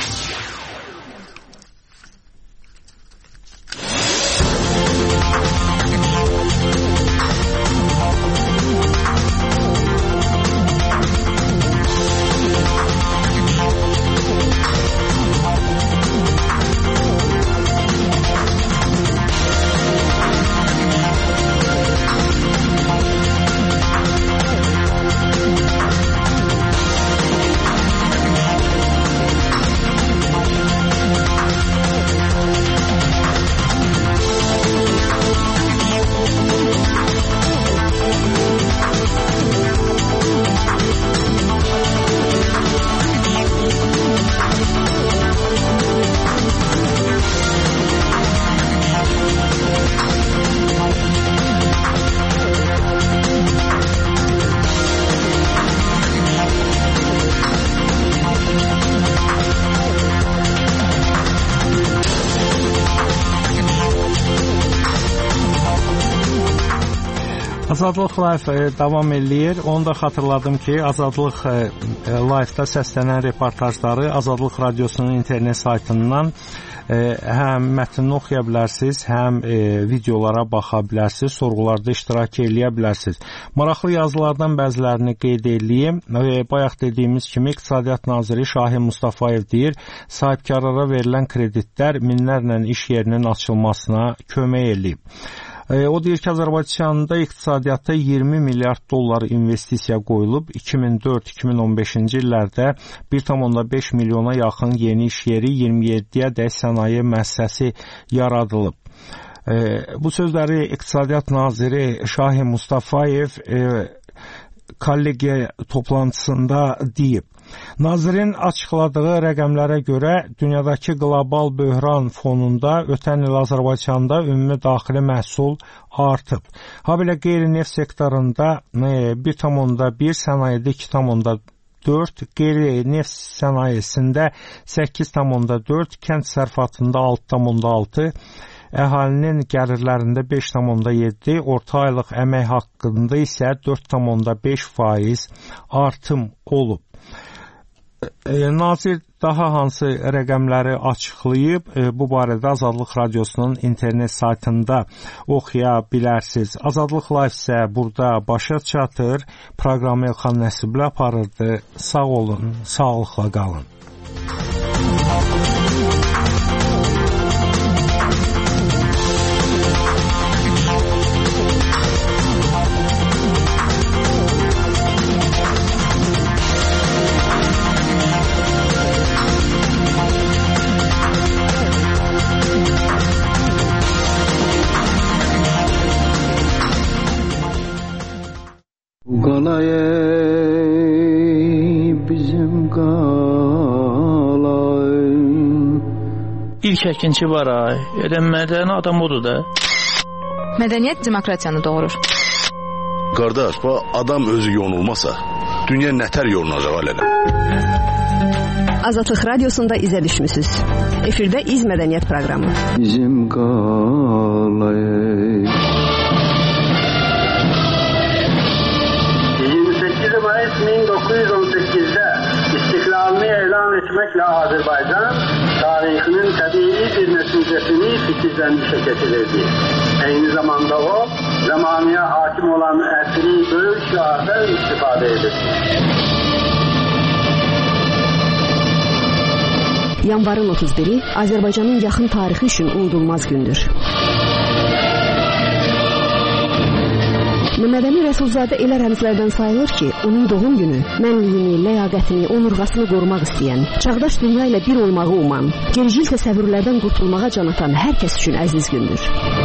Azadlıq Live davam eləyir. Onu da xatırladım ki, Azadlıq Live-da səslənən reportajları Azadlıq Radiosunun internet saytından həm mətnini oxuya bilərsiniz, həm videolara baxa bilərsiniz, sorğularda iştirak eləyə bilərsiniz. Maraqlı yazılardan bəzilərini qeyd edeyim. Bayaq dediyimiz kimi İqtisadiyyat Naziri Şahin Mustafayev deyir, sahibkarlara verilən kreditlər minlərlə iş yerinin açılmasına kömək eləyib. O deyir ki, Azərbaycanda iqtisadiyyata iyirmi milyard dollar investisiya qoyulub. iki min dörd iki min on beşinci illərdə bir tam beş milyona yaxın yeni iş yeri, iyirmi yeddiyə dək sənaye müəssisəsi yaradılıb. Bu sözləri İqtisadiyyat Naziri Şahin Mustafayev kollegiya toplantısında deyib. Nazirin açıqladığı rəqəmlərə görə dünyadakı qlobal böhran fonunda ötən il Azərbaycanda ümumi daxili məhsul artıb. Habelə qeyri-neft sektorunda bir tam bir, sənayedə iki tam dörd, qeyri-neft sənayesində səkkiz tam dörd, kənd sərfatında altı tam altı, əhalinin gəlirlərində beş tam yeddi, orta aylıq əmək haqqında isə dörd tam beş faiz artım olub. Nazir daha hansı rəqəmləri açıqlayıb, bu barədə Azadlıq Radiosunun internet saytında oxuya bilərsiniz. Azadlıq Live isə burada başa çatır. Proqramı Elxan Nəsibli aparırdı. Sağ olun, sağlıqla qalın. Qalay bizim qalay. İlk əkinçi var ay. Elə mədəni adam odur da. Mədəniyyət demokratiyanı doğurur. Qardaş, bu adam özü yonulmasa, dünya nətər yorulacaq alədə? Azadlıq Radiosunda izə düşmüsünüz. Efirdə İz Mədəniyyət proqramı. Bizim qalay. bin dokuz yüz on sekizdə istiklalını elan etməklə Azərbaycan tarixinin təbii bir nəticəsini fikirlənmişə getirirdi. Eyni zamanda o, zamaniyə hakim olan əsri böyük şiardan istifadə edirdi. Yanvarın otuz biri Azərbaycanın yaxın tarixi üçün unudulmaz gündür. Məhəmməd Əmin Rəsulzadə elə rəmzlərdən sayılır ki, onun doğum günü mənliyini, ləyaqətini, onurğasını qorumaq istəyən, çağdaş dünya ilə bir olmağı uman, gericil təsəvvürlərdən qurtulmağa can atan hər kəs üçün əziz gündür.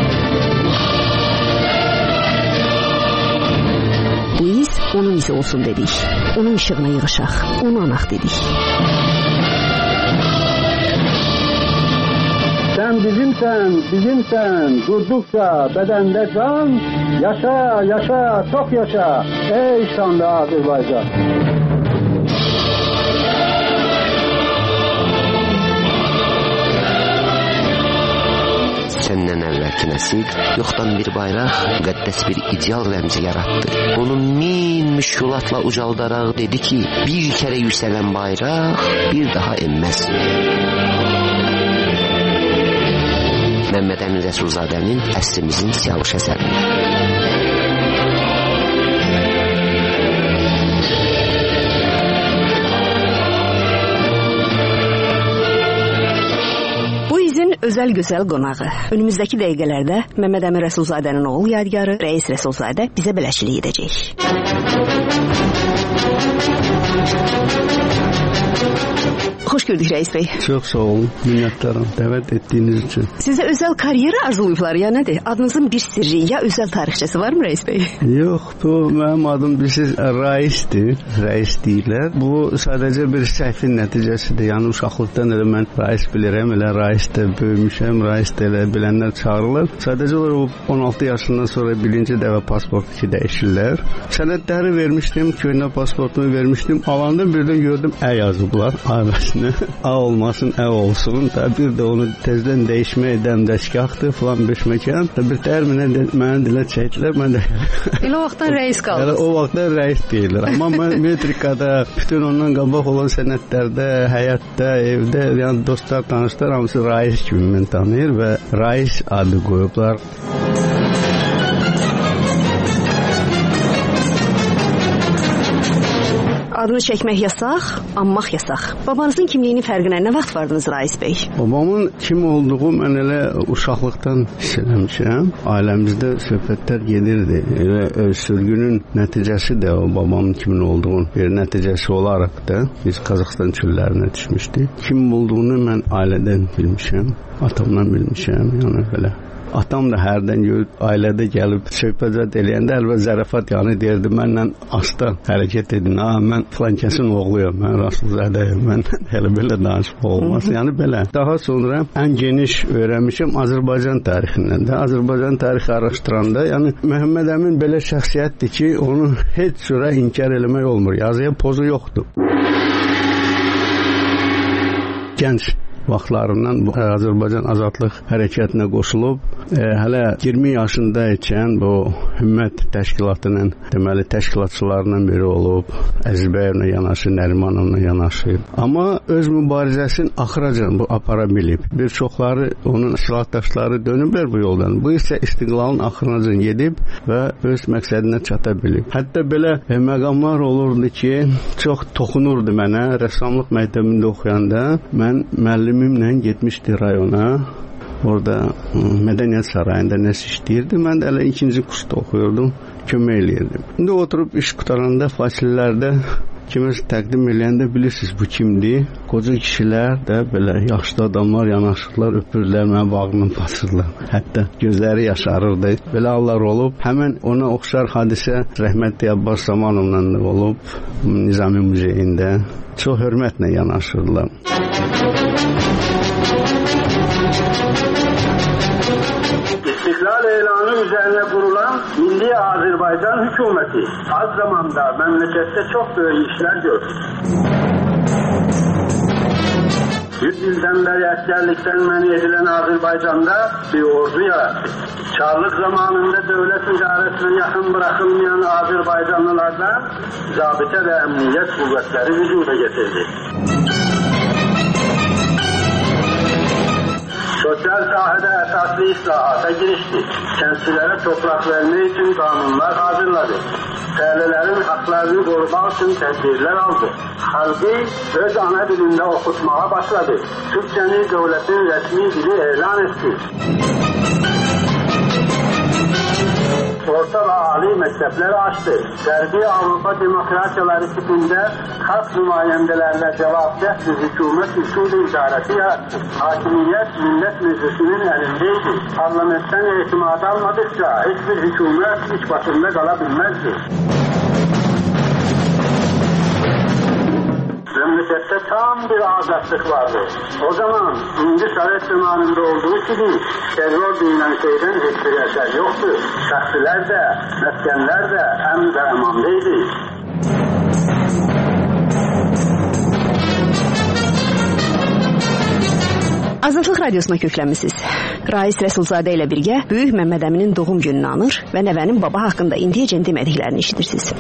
Bu iz onun izi olsun dedik, onun işığına yığışaq, onu anaq dedik. Sen bizimsen, bizimsen, durdukça bedende can, yaşa, yaşa, çok yaşa, ey şanlı Azerbaycan. Səndən əvvəlki nəsil yoxdan bir bayraq, müqəddəs bir ideal rəmzi yaratdı. Onun min müşkülatla ucaldaraq dedi ki, bir kərə yüksələn bayraq bir daha enməz. Məhəmməd Əmin Rəsulzadənin əsrimizin siyavuş əsəri. Bu izin özəl gözəl qonağı. Önümüzdəki dəqiqələrdə Məhəmməd Əmin Rəsulzadənin oğul yadigarı Rəis Rəsulzadə bizə bələşilik edəcək. Xoş gördük Rəis bəy. Çox sağ olun, minnətdaram dəvət etdiyiniz üçün. Sizə özəl karyera arzulayıblar ya nədir? Adınızın bir sirri ya özəl tarixçəsi var mı Rəis bəy? Yox, bu mənim adım bilirsiniz Raisdir, Rəis deyirlər. Bu sadəcə bir səhvin nəticəsidir. Yəni uşaqlıqdan elə mən Rais bilirəm, elə Raisdə böyümüşəm, Raisdə elə bilənlər çağırırlar. Sadəcə olaraq on altı yaşından sonra birinci dəfə pasport ki dəyişirlər. Sənədləri vermişdim, köhnə pasportumu vermişdim. Alanda birdən gördüm ə yazıblar, ailəsinə. A olmasın, ə olsun. Da bir də onu tezdən dəyişmək dəmdəşgahdır falan beşməkan. Da bir tərminə mənə dilə çəkdilər. Mən də elə o vaxtdan Rəis qaldınız. Elə o vaxtdan Rəis deyirlər. Amma mən metrikada, bütün ondan qabaq olan sənədlərdə, həyatda, evdə, yəni dostlar, tanışlar hamısı Rəis kimi mən tanıyır və Rəis adı qoyublar. Adını çəkmək yasaq, anmaq yasaq. Babanızın kimliyinin fərqinə nə vaxt vardınız Rəis bəy? Babamın kim olduğu mən elə uşaqlıqdan hiss eləmişəm. Ailəmizdə söhbətlər gedirdi. Elə sürgünün nəticəsi də o babamın kimin olduğunu bir nəticəsi olaraq da biz Qazaxıstan çöllərinə düşmüşdük. Kim olduğunu mən ailədən bilmişəm, atamdan bilmişəm, yəni belə. Atam da hərdən görüb, ailədə gəlib söhbət eləyəndə əlbə zərafat yanı deyirdi, mənlə asta hərəkət edin, ha, mən filan kəsin oğluyam, mən Rasulzadəyim, mən elə belə danışmaq olmaz, yəni belə. Daha sonra ən geniş öyrənmişim Azərbaycan tarixindən də, Azərbaycan tarixi araşdıranda, yəni Məhəmməd Əmin belə şəxsiyyətdir ki, onu heç cürə inkar eləmək olmur, yazıya pozu yoxdur. Gənc vaxtlarından bu Azərbaycan Azadlıq hərəkətinə qoşulub, e, hələ iyirmi yaşında ikən bu Hümmət təşkilatının deməli təşkilatçılarından biri olub, Əzizbəyevlə yanaşı, Nərimanovla yanaşı. Amma öz mübarizəsini axıracan bu apara bilib. Bir çoxları onun silahdaşları dönüblər bu yoldan. Bu isə istiqlalın axırınacan gedib və öz məqsədinə çata bilib. Hətta belə e, məqamlar olurdu ki, çox toxunurdu mənə. Rəssamlıq məktəbində oxuyanda mən müəllimimlə getmişdi rayona. Orada Mədəniyyət Sarayında nəsə işləyirdi. Mən də hələ ikinci kursda oxuyordum, kömək eləyirdim. İndi oturub iş qutaranda fasilələrdə kiməsə təqdim eləyəndə bilirsiniz bu kimdir? Qoca kişilər də belə yaşlı adamlar yanaşırlar, öpürlər, mənə bağrını basırlar. Hətta gözləri yaşarırdı. Belə hallar olub. Həmən ona oxşar hadisə rəhmətli Abbas Zamanovla da olub Nizami Muzeyində. Çox hörmətlə yanaşırlar. İstiklal elanı üzerine kurulan Milli Azerbaycan hükümeti az zamanda memlekette çok büyük işler gördü. Yüz yıldan beri askerlikten men edilen Azerbaycan'da bir ordu yarattı. Çarlık zamanında devlet idaresine yakın bırakılmayan Azerbaycanlılardan zabıta ve emniyet kuvvetleri vücuda getirdi. Sosyal sahada esaslı islahata girişti. Kentlilere toprak verme için kanunlar hazırladı. Köylülerin haklarını korumak için tedbirler aldı. Halkı öz ana dilinde okutmaya başladı. Türkçeni devletin resmi dili ilan etti. Orta ve âli mektepleri açtı. Derbi Avrupa demokrasiyaları tipinde halk nümayendelerle cevapdeh bir hükümet usulü idaresi yarattı. Hakimiyet millet meclisinin elindeydi. Parlamentten itimat almadıkça hiçbir hükümet iç başında kalabilmezdi. Memlekette tam bir azatlık vardı. O zaman İngiliz Sovyet zamanında olduğu gibi terör denilen şeyden hiçbir eser yoktu. Şahsiler de, meskenler de hem de emandaydı. Azadlıq Radiosuna köklənmisiniz. Rais Rəsulzadə ilə birgə Böyük Məmməd Əminin doğum gününü anır və nəvənin baba haqqında indiyəcən demədiklərini eşidirsiniz.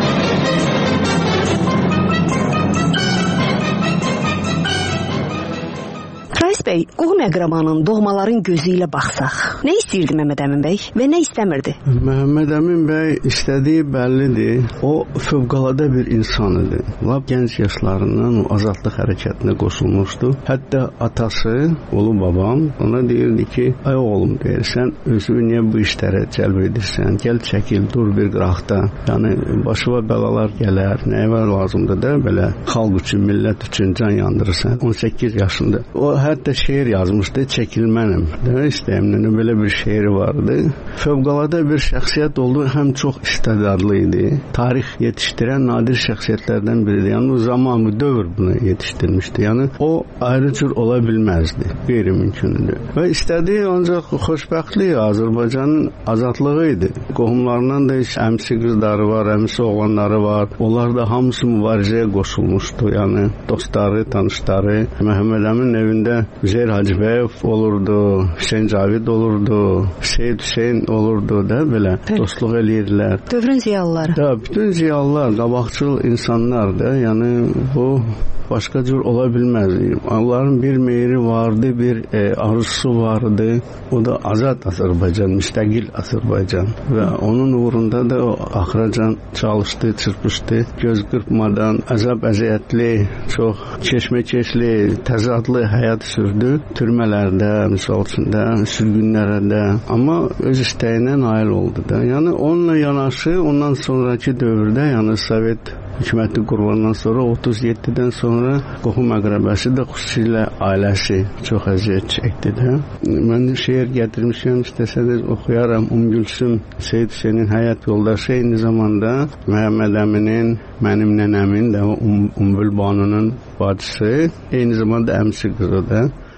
Rais bəy, qohum əqrabanın, doğmaların gözü ilə baxsaq, nə istəyirdi Məmməd Əmin bəy və nə istəmirdi? Məmməd Əmin bəy istədiyi bəllidir. O fövqəladə bir insan idi. Lap gənc yaşlarından o azadlıq hərəkətinə qoşulmuşdu. Hətta atası, oğlu babam ona deyirdi ki, ay oğlum deyir, sən özünü niyə bu işlərə cəlb edirsən? Gəl çəkil, dur bir qıraqda. Yəni başına bəlalar gələr, nəyə var lazımdır da belə xalq üçün, millət üçün can yandırırsan. on səkkiz yaşında. O hətta şeir yazmışdı, çəkilmənəm. Demək istəyimlə belə bir şeiri vardı. Fövqəladə bir şəxsiyyət oldu, həm çox istedadlı idi. Tarix yetişdirən nadir şəxsiyyətlərdən biridir. Yəni o zaman, bu dövr bunu yetişdirmişdi. Yəni o ayrı cür ola bilməzdi. Qeyri-mümkündür. Və istədiyi ancaq xoşbəxtlik Azərbaycanın azadlığı idi. Qohumlarından da əmsi qızları var, əmsi oğlanları var. Onlar da hamısı mübarizəyə qoşulmuşdu. Yəni dostları, tanışları. Məhəmməd Əmin evində Üzeyir Hacıbəyev olurdu, Hüseyin Cavid olurdu, Seyid Hüseyin olurdu da belə dostluq eləyirlər. Dövrün ziyalıları. Ya, bütün ziyalılar, qabaqcıl insanlar da, yəni bu başqa cür ola bilməz. Onların bir meyri vardı, bir e, arzusu vardı. O da azad Azərbaycan, müstəqil Azərbaycan. Və onun uğrunda da o axıracan çalışdı, çırpışdı. Göz qırpmadan, əzab-əziyyətli, çox keşməkeşli, təzadlı həyat sürdü. Türmələrdə, misal üçün də, sürgünlərdə. Amma öz istəyinə nail oldu da. Yəni onunla yanaşı, ondan sonraki dövrdə, yəni Sovet hökuməti qurulandan sonra otuz yeddidən sonra qohum əqrəbəsi də xüsusilə ailəsi çox əziyyət çəkdi də. Mən şeir gətirmişəm, istəsəniz oxuyaram. Umgülsüm Seyid Hüseynin həyat yoldaşı, eyni zamanda Məhəmməd Əminin, mənim nənəmin də um, Umbul Banunun bacısı, eyni zamanda əmsi qızı da.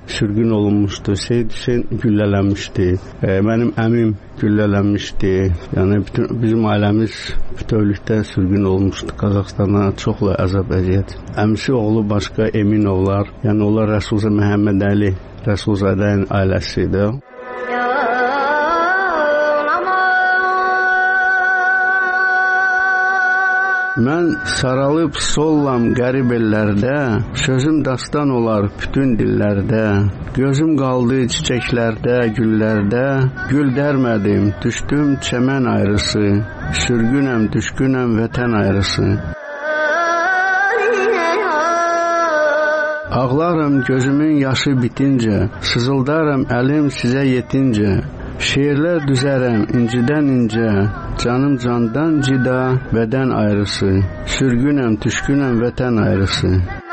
sürgün olunmuşdu. Seyid Hüseyn güllələnmişdi. E, mənim əmim güllələnmişdi. Yəni bütün bizim ailəmiz bütövlükdə sürgün olmuşdu Qazaxstana, çoxla əzab əziyyət. Əmisi oğlu başqa Eminovlar, yəni onlar Rəsulzadə Məhəmməd Əli Rəsulzadənin ailəsidir. Mən saralıb sollam qərib ellərdə, sözüm dastan olar bütün dillərdə. Gözüm qaldı çiçəklərdə, güllərdə, gül dərmədim, düşdüm çəmən ayrısı, sürgünəm, düşkünəm vətən ayrısı. Ağlarım gözümün yaşı bitincə, sızıldarım əlim sizə yetincə. Şeirlər düzərəm incidən incə, canım candan cida, bədən ayrısı, sürgünəm, düşkünəm vətən ayrısı.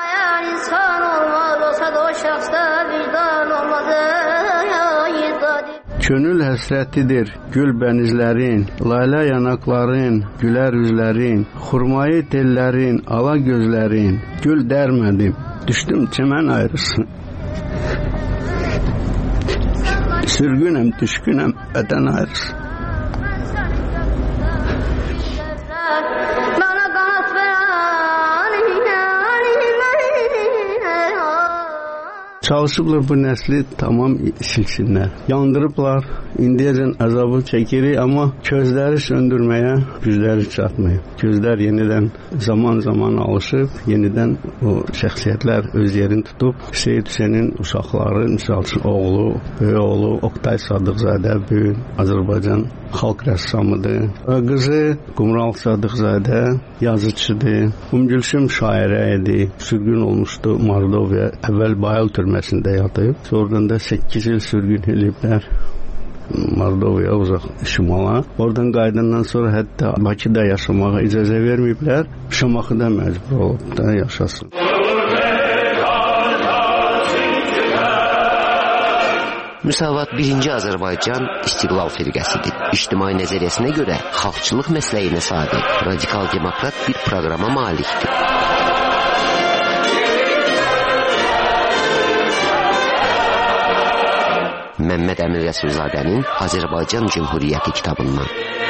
Könül həsrətidir gül bənizlərin, layla yanaqların, gülər üzlərin, xurmayı tellərin, ala gözlərin, gül dərmədim, düşdüm çəmən ayrısı. Sürgünəm, düşkünəm vətən ayrısı. Çalışıblar bu nəsli tamam silsinlər. Yandırıblar, indiyəcən əzabı çəkirik, amma közləri söndürməyə gücləri çatmıyor. Gözlər yenidən zaman-zaman alışıb, yenidən o şəxsiyyətlər öz yerini tutub. Seyid Hüseynin uşaqları, misal üçün oğlu, böyük oğlu Oqtay Sadıqzadə, böyük Azərbaycan xalq rəssamıdır. Qızı Qumral Sadıqzadə yazıçıdır. Umgülsüm şairə idi. Sürgün olmuşdu Mordovya. Əvvəl Bayıl türməsində yatıb. Sonradan da səkkiz il sürgün ediblər. Mordovya uzaq şimala. Oradan qayıdandan sonra hətta Bakıda yaşamağa icazə verməyiblər. Şamaxıda məcbur olub da yaşasın. Müsavat birinci Azərbaycan İstiqlal firqəsidir. İctimai nəzəriyyəsinə görə xalqçılıq məsləyinə sadiq, radikal demokrat bir proqrama malikdir. Məmməd Əmin Rəsulzadənin Azərbaycan Cümhuriyyəti kitabından.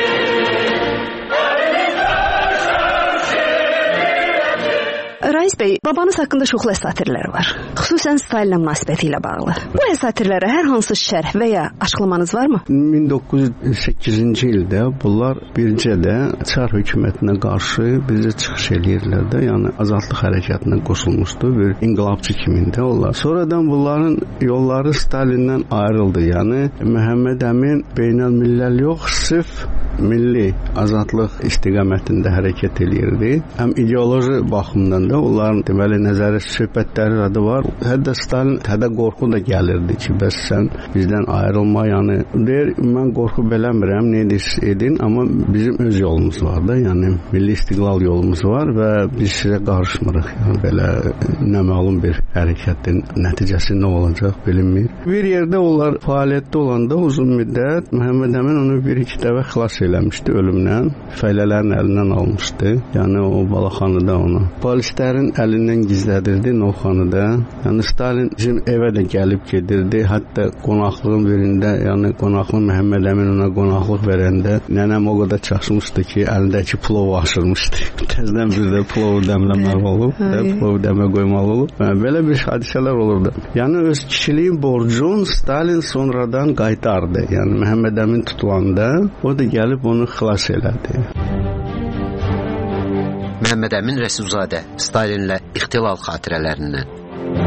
Rais bəy, babanız haqqında çoxlu əsatirlər var. Xüsusən Stalinlə münasibəti ilə bağlı. Bu əsatirlərə hər hansı şərh və ya açıqlamanız varmı? min doqquz yüz səkkizinci ildə bunlar bircə də Çar hökumətinə qarşı bizə çıxış eləyirlər də, yəni azadlıq hərəkatına qoşulmuşdu, bir inqilabçı kimində onlar. Sonradan bunların yolları Stalindən ayrıldı. Yəni Məhəmməd Əmin beynəlmilləl yox, sırf milli azadlıq istiqamətində hərəkət eləyirdi. Həm ideoloji baxımdan da onların deməli nəzəri söhbətləri adı var. Hətta Stalin hədə qorxu da gəlirdi ki, bəs sən bizdən ayrılma, yəni deyir, mən qorxu beləmirəm, nə edin, amma bizim öz yolumuz var da, yəni milli istiqlal yolumuz var və biz sizə qarışmırıq. Yəni belə naməlum bir hərəkətin nəticəsi nə olacaq bilinmir. Bir yerdə onlar fəaliyyətdə olanda uzun müddət Məhəmməd Əmin onu bir-iki dəfə xilas eləmişdi ölümdən, fəhlələrin əlindən almışdı. Yəni o balaxanıda onu. Polislərin əlindən gizlədirdi Novxanıda. Yəni Stalin bizim evə də gəlib gedirdi. Hətta qonaqlığın birində, yəni qonaqlıq Məhəmməd Əmin ona qonaqlıq verəndə nənəm o qədər çaşmışdı ki, əlindəki plovu aşırmışdı. Təzədən bir də plovu dəmləmək olub, plovu dəmə qoymaq olub. Belə bir hadisələr olurdu. Yəni öz kişiliyin borcunu Stalin sonradan qaytardı. Yəni Məhəmməd Əmin tutulanda o da gəlib onu xilas elədi. Məhəmməd Əmin Rəsulzadə, Stalinlə ixtilal xatirələrindən.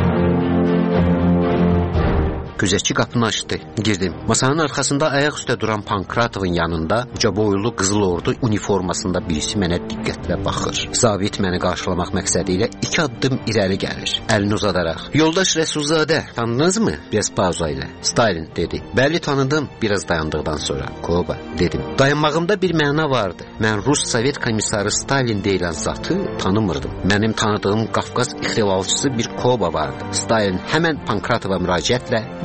Gözətçi qapını açdı. Girdim. Masanın arxasında ayaq üstə duran Pankratovun yanında uca boylu qızıl ordu uniformasında birisi mənə diqqətlə baxır. Zabit məni qarşılamaq məqsədi ilə iki addım irəli gəlir. Əlini uzadaraq. Yoldaş Rəsulzadə, tanıdınızmı? Biraz pauza ilə. Stalin dedi. Bəli tanıdım. Biraz dayandıqdan sonra. Koba dedim. Dayanmağımda bir məna vardı. Mən Rus Sovet komissarı Stalin deyilən zatı tanımırdım. Mənim tanıdığım Qafqaz ixtilalçısı bir Koba vardı. Stalin həmən Pankratova müraciətlə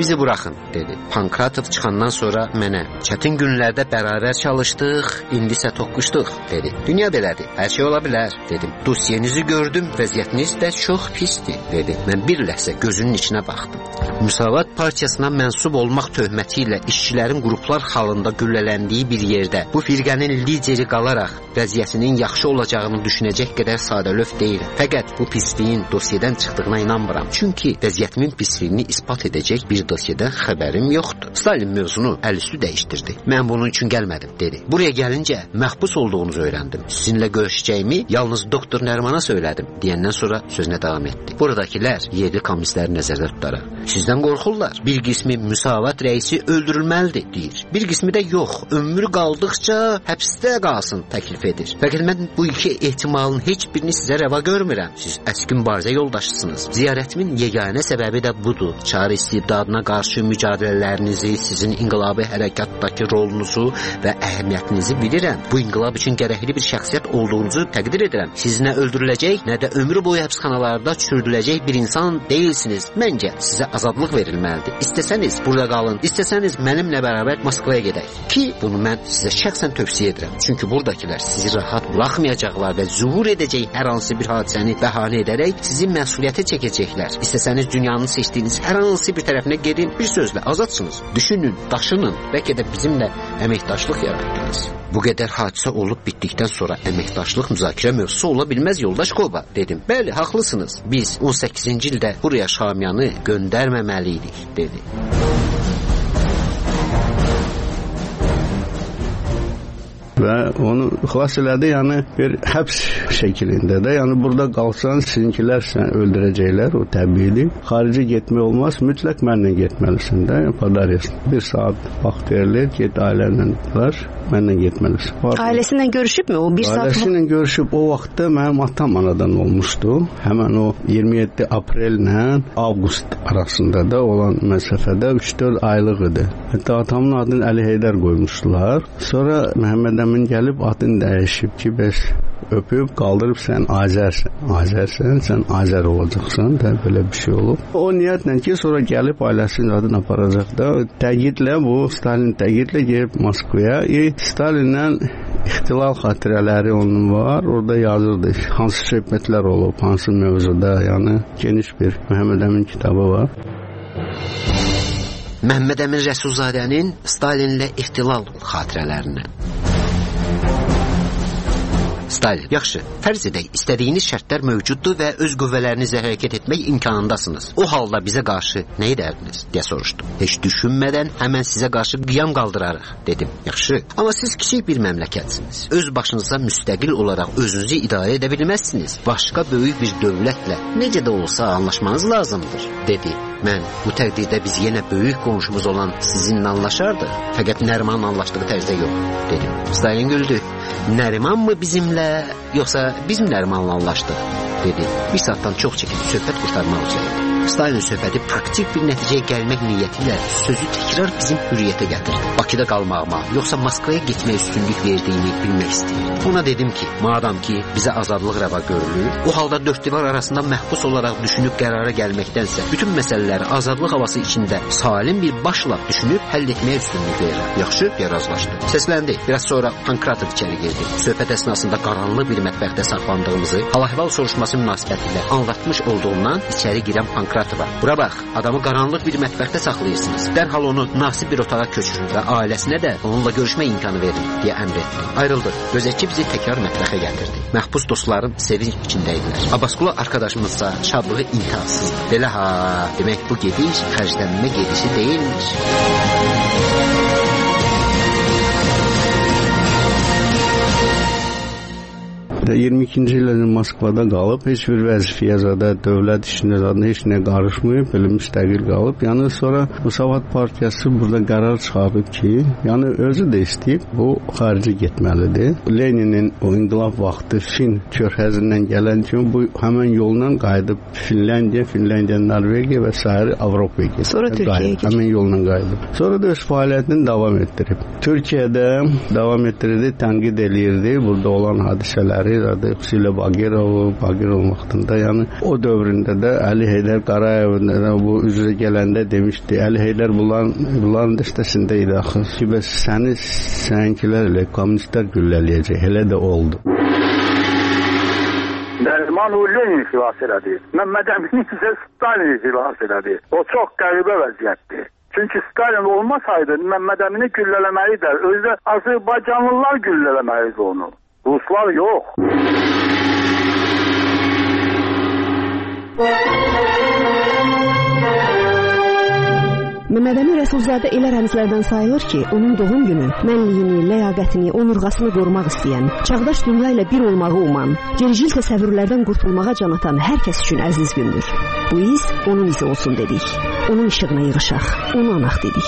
bizi buraxın, dedi. Pankratov çıxandan sonra mənə, çətin günlərdə bərabər çalışdıq, indi isə toqquşduq, dedi. Dünya belədir, hər şey ola bilər, dedim. Dosyenizi gördüm, vəziyyətiniz də çox pisdir, dedi. Mən bir ləhzə gözünün içinə baxdım. Müsavat Partiyasına mənsub olmaq töhməti ilə işçilərin qruplar halında güllələndiyi bir yerdə bu firqənin lideri qalaraq vəziyyətinin yaxşı olacağını düşünəcək qədər sadəlöv deyil. Fəqət bu pisliyin dosyadan çıxdığına inanmıram. Çünki vəziyyətimin pisliyini isbat edəcək bir dosyadan xəbərim yoxdur. Stalin mövzunu əl-üstü dəyişdirdi. Mən bunun üçün gəlmədim, dedi. Buraya gəlincə məhbus olduğunuzu öyrəndim. Sizinlə görüşəcəyimi yalnız doktor Nərimana söylədim, deyəndən sonra sözünə davam etdi. Buradakilər yerli kommunistləri nəzərdə tutaraq sizdən qorxurlar. Bir qismi Müsavat rəisi öldürülməlidir, deyir. Bir qismi də yox, ömrü qaldıqca həbsdə qalsın təklif edir. Fəqət mən bu iki ehtimalın heç birini sizə rəva görmürəm. Siz əski mübarizə yoldaşısınız. Ziyarətimin yeganə səbəbi də budur. Çar istibdadına qarşı mücadilələrinizi, sizin inqilabi hərəkatdakı rolunuzu və əhəmiyyətinizi bilirəm. Bu inqilab üçün gərəkli bir şəxsiyyət olduğunuzu təqdir edirəm. Siz nə öldürüləcək, nə də ömrü boyu həbsxanalarda çürüdüləcək bir insan deyilsiniz. Məncə sizə azadlıq verilməlidir. İstəsəniz burada qalın, istəsəniz mənimlə bərabər Moskvaya gedək. Ki, bunu mən sizə şəxsən tövsiyə edirəm. Çünki buradakilər sizi rahat buraxmayacaqlar və zuhur edəcək hər hansı bir hadisəni bəhanə edərək sizi məsuliyyətə çəkəcəklər. İstəsəniz dünyanın seçdiyiniz hər hansı bir tərəfinə gedin, bir sözlə azadsınız. Düşünün, daşının, bəlkə də bizimlə əməkdaşlıq yaratdınız. Bu qədər hadisə olub bitdikdən sonra əməkdaşlıq müzakirə mövzusu ola bilməz yoldaş Koba, dedim. Bəli, haqlısınız. Biz on səkkizinci ildə buraya Şamyanı göndərməməliydik, dedi. Və onu xilas elədi, yəni bir həbs şəklində də, yəni burada qalsan sizinkilər səni öldürəcəklər, o təbiidir. Xarici getmək olmaz, mütləq mənlə getməlisin də, padarırsın. Bir saat vaxt verilir, get ailənlə var, mənlə getməlisin. Var. Ailəsinlə görüşübmü o bir saat? Ailəsinlə görüşüb, o vaxtda mənim atam anadan olmuşdu. Həmən o iyirmi yeddi aprellə avqust arasında da olan məsafədə üç dörd aylıq idi. Hətta atamın adını Əli Heydər qoymuşdular. Sonra Məhəmməd Əmin gəlib adını dəyişib ki, bəs öpüb, qaldırıb sən Azərsən. Azərsən, sən Azər olacaqsan da, belə bir şey olub. O niyyətlə ki, sonra gəlib ailəsinin adını aparacaq da, təqidlə bu, Stalin təqidlə gəlib Moskvaya. E, Stalinlə ixtilal xatirələri onun var, orada yazırdı, hansı söhbətlər olub, hansı mövzuda, yəni geniş bir Məhəmməd Əmin kitabı var. Məhəmməd Əmin Rəsulzadənin Stalinlə ixtilal xatirələrindən. Stalin, yaxşı, fərz edək, istədiyiniz şərtlər mövcuddur və öz qüvvələrinizlə hərəkət etmək imkanındasınız. O halda bizə qarşı nə edərdiniz, deyə soruşdu. Heç düşünmədən həmən sizə qarşı qiyam qaldırarıq, dedim. Yaxşı, amma siz kiçik bir məmləkətsiniz. Öz başınıza müstəqil olaraq özünüzü idarə edə bilməzsiniz. Başqa böyük bir dövlətlə necə də olsa anlaşmanız lazımdır, dedi. Mən bu təqdirdə biz yenə böyük qonşumuz olan sizinlə anlaşardıq, fəqət Nərimanla anlaşdığı tərzdə yox, dedim. Stalin güldü. Nəriman mı bizimlə, yoxsa biz mi Nərimanla anlaşdıq, dedi. Bir saatdan çox çəkib söhbət qurtarmaq üzrəydi. Stalin söhbəti praktik bir nəticəyə gəlmək niyyəti ilə sözü təkrar bizim hürriyyətə gətirdi. Bakıda qalmağıma, yoxsa Moskvaya getməyə üstünlük verdiyini bilmək istəyirdi. Ona dedim ki, madam ki, bizə azadlıq rəva görülür, o halda dörd divar arasında məhbus olaraq düşünüb qərara gəlməkdənsə, bütün məsələləri azadlıq havası içində salim bir başla düşünüb həll etməyə üstünlük verirəm. Yaxşı, deyə razılaşdı. Səsləndi. Biraz sonra Pankratov içəri girdi. Söhbət əsnasında qaranlıq bir mətbəxdə saxlandığımızı hal-əhval soruşması münasibətilə anlatmış olduğundan içəri girən Pankratov Pankratova. Bura bax, adamı qaranlıq bir mətbəxdə saxlayırsınız. Dərhal onu nasib bir otağa köçürün və ailəsinə də onunla görüşmə imkanı verin, deyə əmr etdi. Ayrıldı. Gözətçi bizi təkrar mətbəxə gətirdi. Məhbus dostlarım sevinç içindəydilər. Abbasqulu arkadaşımızsa şadlığı intihasızdı. Belə ha, demək bu gediş xərclənmə gedişi deyilmiş. iyirmi ikinci ildə Moskvada qalıb, heç bir vəzifəyə zadə, dövlət işinə zadə heç nə qarışmayıb, belə müstəqil qalıb. Yəni sonra Müsavat Partiyası burada qərar çıxarıb ki, yəni özü də istəyib, bu xarici getməlidir. Leninin o inqilab vaxtı Fin körfəzindən gələn kimi bu həmən yolla qayıdıb Finlandiya, Finlandiya, Norvegiya və sair Avropaya getdi. Sonra Türkiyəyə getdi. Həmən yolla qayıdıb. Sonra da öz fəaliyyətini davam etdirib. Türkiyədə davam etdirdi, tənqid eləyirdi burada olan hadisələri, adı xüsusilə Bagirov, Bagirov vaxtında, yəni o dövründə də Əli Heydər Qarayevin bu üzrə gələndə demişdi, Əli Heydər bunların, bunların dəstəsində idi axı ki, bəs səni sənkilərlə kommunistlər güllələyəcək, elə də oldu. Nəriman Lenin xilas elədi. Məmməd Əmin isə Stalin xilas elədi. O çox qəribə vəziyyətdir. Çünki Stalin olmasaydı Məmməd Əmini güllələməli də, özü Azərbaycanlılar güllələməlidir onu. Ruslar yox. Məmməd Əmin Rəsulzadə elə rəmzlərdən sayılır ki, onun doğum günü mənliyini, ləyaqətini, onurğasını qorumaq istəyən, çağdaş dünya ilə bir olmağı uman, gericil təsəvvürlərdən qurtulmağa can atan hər kəs üçün əziz gündür. Bu iz onun izi olsun dedik. Onun işığına yığışaq, onu anaq dedik.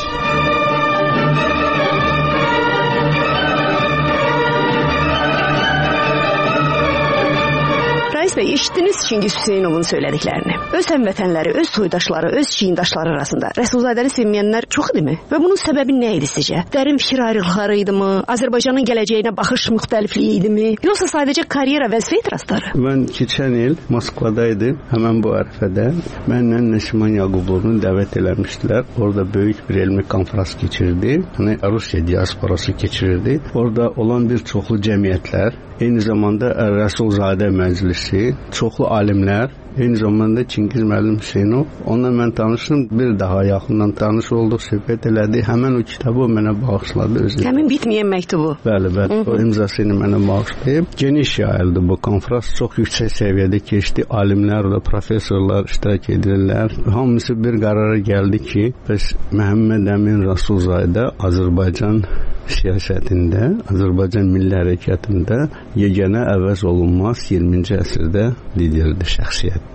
Rais Bey, eşitdiniz Çingiz Hüseynovun söylədiklərini. Öz həmvətənləri, öz soydaşları, öz çiyindaşları arasında Rəsulzadəni sevməyənlər çox idimi? Və bunun səbəbi nə idi sizcə? Dərin fikir ayrılıqları idimi? Azərbaycanın gələcəyinə baxış müxtəlifliyi idimi? Yoxsa sadəcə karyera vəzifə etirazları? Mən keçən il Moskvadaydım, həmən bu ərəfədə. Mənlə Nəşiman Yaqubovunu dəvət eləmişdilər. Orada böyük bir elmi konfrans keçirdi. Hani Rusiya diasporası keçirirdi. Orada olan bir çoxlu cəmiyyətlər, eyni zamanda Rəsulzadə məclisi, çoxlu alimlər, eyni zamanda Çingiz müəllim Hüseynov. Onunla mən tanışdım, bir daha yaxından tanış olduq, söhbət elədi. Həmən o kitabı mənə bağışladı özü. Həmin bitməyən məktubu. Bəli, bəli. O imzasını mənə bağışlayıb. Geniş yayıldı bu konfrans, çox yüksək səviyyədə keçdi. Alimlər və professorlar iştirak edirlər. Hamısı bir qərara gəldi ki, bəs Məhəmməd Əmin Rəsulzadə Azərbaycan siyasətində, Azərbaycan milli hərəkatında yeganə əvəz olunmaz iyirminci əsrdə liderdir, şəxsiyyət.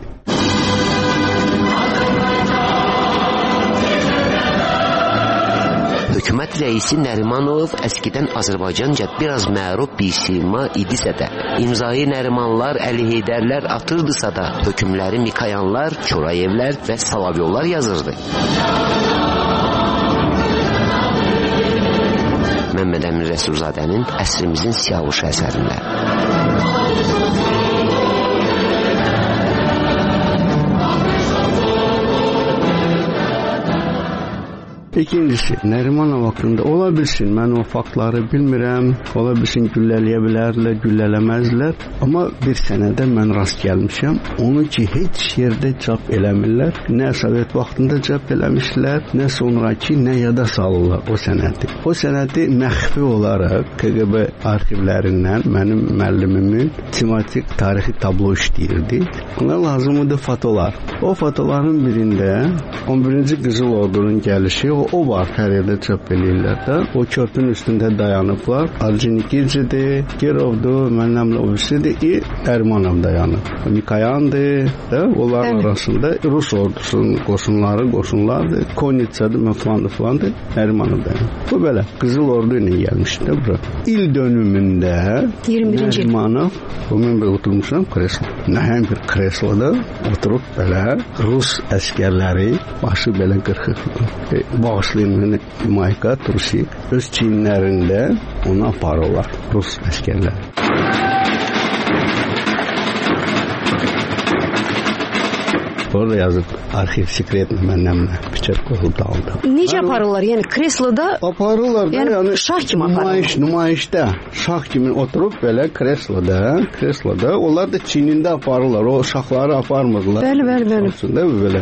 Hökumət rəisi Nərimanov əskidən Azərbaycanca biraz məruf bir sima idisə də, imzayı Nərimanlar, Əli Heydərlər atırdısa da, hökümləri Mikayanlar, Çorayevlər və Salavyovlar yazırdı. Məmməd Əmin Rəsulzadənin əsrimizin siyavuş əsərində. İkincisi, Nərimanov haqqında ola bilsin, mən o faktları bilmirəm, ola bilsin güllələyə bilərlər, güllələməzlər, amma bir sənədə mən rast gəlmişəm, onu ki, heç yerdə çap eləmirlər, nə Sovet vaxtında çap eləmişlər, nə sonraki, nə yada salırlar o sənədi. O sənədi məxfi olaraq K G B arxivlərindən mənim müəllimimin tematik tarixi tablo işləyirdi. Ona lazımdır fotolar. O fotoların birində on birinci Qızıl Ordunun gəlişi, o, o var, hər yerdə çöp eləyirlər də. O körpün üstündə dayanıblar. Arjenikidzidir, Girovdur, mənəmlə obisidir, i Ermanov dayanıb. Mikayandır, da, onların arasında Rus ordusunun qoşunları, qoşunlardır. Konitsadır, məflandır, falandır, Ermanov dayanıb. Bu belə, Qızıl Ordu ilə gəlmişdi bura. İl dönümündə Ermanov, bu mən belə oturmuşam kreslo. Nəhəm bir kresloda oturub belə Rus əskərləri başı belə qırxıq. E, bağışlayın məni Mayka, Trusik öz çiyinlərində onu aparırlar Rus əskərləri. Orada yazıb arxiv sekretlə mənəmlə biçər qoyulub dağıldı. Necə aparırlar? Yəni kresloda aparırlar da, yəni, yəni şah kimi aparırlar. Nümayiş, nümayişdə şah kimi oturub belə kresloda, kresloda onlar da çiynində aparırlar. O şahları aparmırlar. Bəli, bəli, bəli. Aslında belə.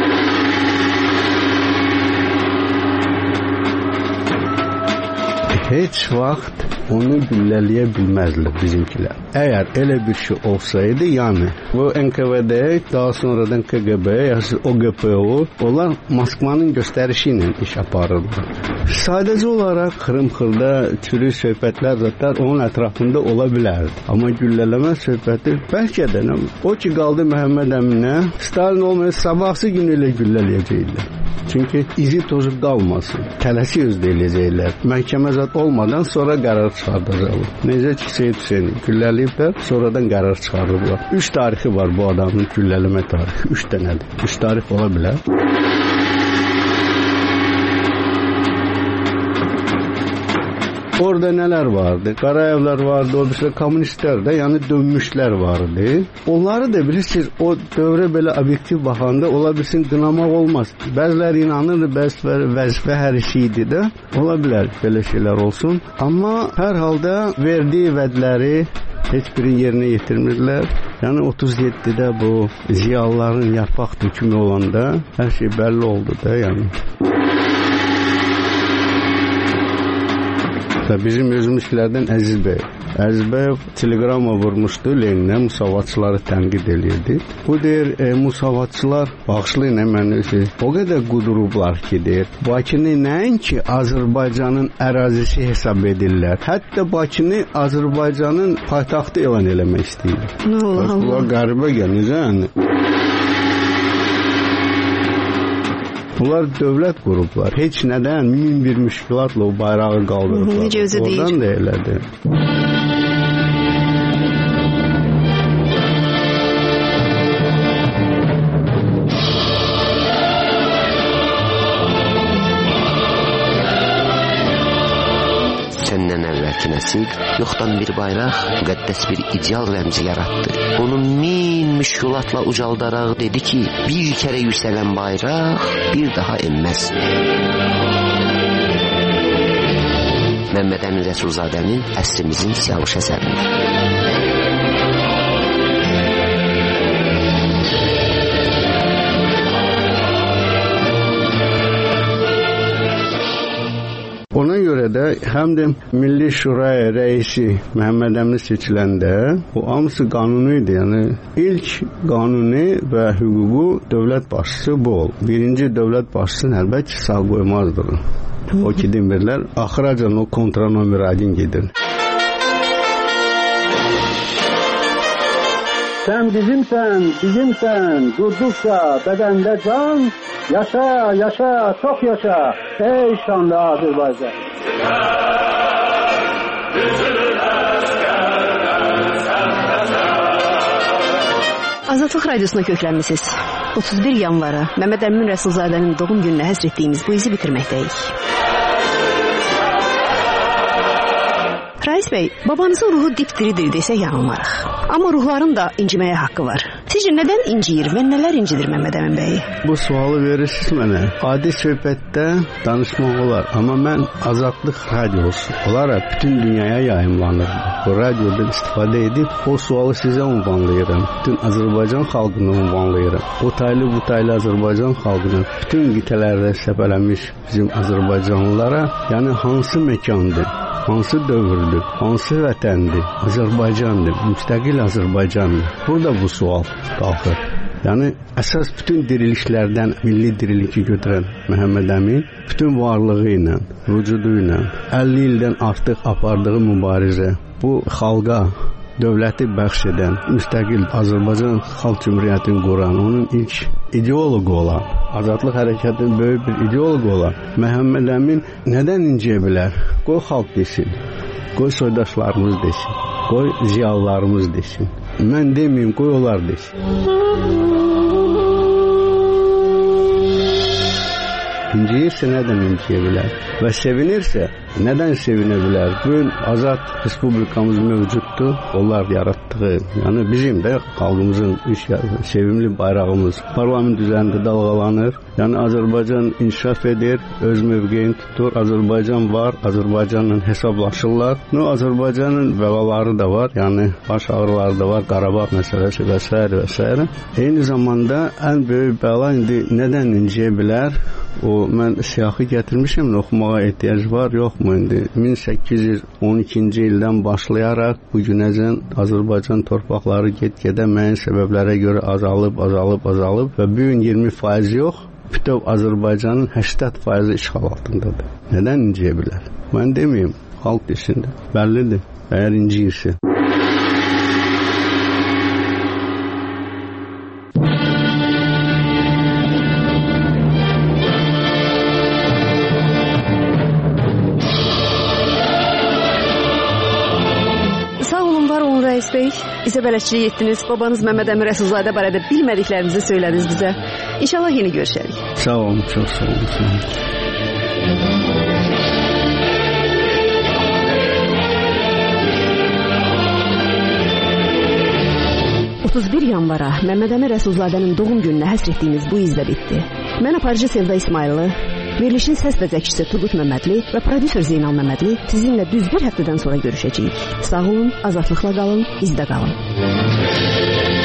Heç vaxt onu güllələyə bilməzlər bizimkilər. Əgər elə bir şey olsaydı, yəni bu N K V D, daha sonradan K G B, yəni O G P O, onlar Moskvanın göstərişi ilə iş aparırlar. Sadəcə olaraq xırım-xırda türlü söhbətlər zaten onun ətrafında ola bilərdi. Amma güllələmə söhbəti bəlkə də nə? O ki qaldı Məhəmməd Əminə, Stalin olmayan sabahsı günü ilə güllələyəcəklər. Çünki izi tozu qalmasın. Tələsi özdə eləyəcəklər. Məhkəmə zat olmadan sonra qərar çıxardacaqlar. Necə ki, Seyid Hüseyni gülləliyiblər, sonradan qərar çıxardıblar. Üç tarixi var bu adamın güllələmə tarixi. Üç dənədir. Üç tarix ola bilər. Orada neler vardı? Qarayevlər vardı, o bir komünistlər də, yəni dönmüşlər vardı. Onları da bilirsiniz, o dövrə belə obyektiv baxanda ola bilsin qınamaq olmaz. Bəziləri inanır, bəziləri vəzifə hər şeydir də. Ola bilər belə şeylər olsun. Amma hər halda verdiyi vədləri heç biri yerinə yetirmirlər. Yəni otuz yeddidə bu ziyalıların yarpaq dökümü olanda hər şey bəlli oldu da, yəni. Bizim özümüzkilərdən Əziz bəy. Əziz bəy teleqrama vurmuşdu Leninə, müsavatçıları tənqid edirdi. Bu deyir, e, müsavatçılar bağışlayın mənə o qədər qudurublar ki, deyir, Bakını nəinki Azərbaycanın ərazisi hesab edirlər, hətta Bakını Azərbaycanın paytaxtı elan eləmək istəyir. Allah Allah. Qəribə gəlir. Bunlar dövlət qurublar. Heç nədən min bir müşkilatla o bayrağı qaldırıblar. Necə özü deyir. Oradan da elədir. Səndən əvvəlki nəsil yoxdan bir bayraq, müqəddəs bir ideal rəmzi yaratdı. Onu min müşkülatla ucaldaraq dedi ki, bir kərə yüksələn bayraq bir daha enməz. Məmməd Əmin Rəsulzadənin əsrimizin Siyavuş əsəridir. Ona görə də həm də Milli Şuraya rəisi Məhəmməd Əmin seçiləndə bu hamısı qanuni idi. Yəni ilk qanuni və hüququ dövlət başçısı bu ol. Birinci dövlət başçısını əlbəttə sağ qoymazdır. O ki demirlər, axıracan o kontranomeradin gedir. Sən bizimsən, bizimsən, durduqca bədəndə can, yaşa, yaşa, çox yaşa, ey şanlı Azərbaycan. Azadlıq Radiosuna köklənmisiniz. otuz bir yanvara Məmməd Əmin Rəsulzadənin doğum gününə həsr etdiyimiz bu izi bitirməkdəyik. Rais bəy, babanızın ruhu dip-diridir desək yanılmarıq. Amma ruhların da inciməyə haqqı var. Sizcə nədən inciyir və nələr incidir Məmməd Əmin bəyi? Bu sualı verirsiniz mənə. Adi söhbətdə danışmaq olar. Amma mən Azadlıq Radiosu olaraq bütün dünyaya yayımlanır. Bu radiodan istifadə edib o sualı sizə ünvanlayıram. Bütün Azərbaycan xalqına ünvanlayıram. O taylı bu taylı Azərbaycan xalqına, bütün qitələrdə səpələnmiş bizim Azərbaycanlılara, yəni hansı məkandır? Hansı dövrdür, hansı vətəndir, Azərbaycandır, müstəqil Azərbaycandır. Burada bu sual qalxır. Yəni, əsas bütün dirilişlərdən milli diriliki götürən Məhəmməd Əmin, bütün varlığı ilə, vücudu ilə, əlli ildən artıq apardığı mübarizə, bu xalqa, dövləti bəxş edən, müstəqil Azərbaycan Xalq Cümhuriyyətini quran, onun ilk ideoloqu olan, Azadlıq hərəkətinin böyük bir ideoloqu olan Məhəmməd Əmin nədən inciyə bilər? Qoy xalq desin, qoy soydaşlarımız desin, qoy ziyalılarımız desin. Mən deməyim, qoy onlar desin. İnciyirsə nədən inciyə bilər? Və sevinirsə nədən sevinə bilər? Bugün azad respublikamız mövcuddur. Onlar yaratdığı, yəni bizim də xalqımızın üç sevimli bayrağımız parlament üzərində dalğalanır. Yəni Azərbaycan inkişaf edir, öz mövqeyini tutur. Azərbaycan var, Azərbaycanla hesablaşırlar. No, Azərbaycanın bəlaları da var, yəni baş ağrıları da var, Qarabağ məsələsi və s. və s. Eyni zamanda ən böyük bəla indi nədən inciyə bilər? O, mən siyahı gətirmişəm, oxumağa ehtiyac var, yoxmu indi? min səkkiz yüz on ikinci ildən başlayaraq bu günəcən Azərbaycan torpaqları get-gedə müəyyən səbəblərə görə azalıb, azalıb, azalıb və bu gün iyirmi faiz yox, bütöv Azərbaycanın səksən faizi işğal altındadır. Nədən inciyə bilər? Mən deməyim, xalq desindir, bəllidir, əgər inciyirsə. Bey, bizə bələdçilik etdiniz. Babanız Məmməd Əmin Rəsulzadə barədə bilmədiklərinizi söylədiniz bizə. İnşallah yeni görüşərik. Sağ olun, çox sağ olun. otuz bir yanvara Məmməd Əmin Rəsulzadənin doğum gününə həsr etdiyimiz bu izlə bitdi. Mən aparıcı Sevda İsmayıllı, verilişin səs və zəkçisi Turqut Məmmədli və prodüser Zeynal Məmmədli sizinlə düz bir həftədən sonra görüşəcəyik. Sağ olun, azadlıqla qalın, izdə qalın.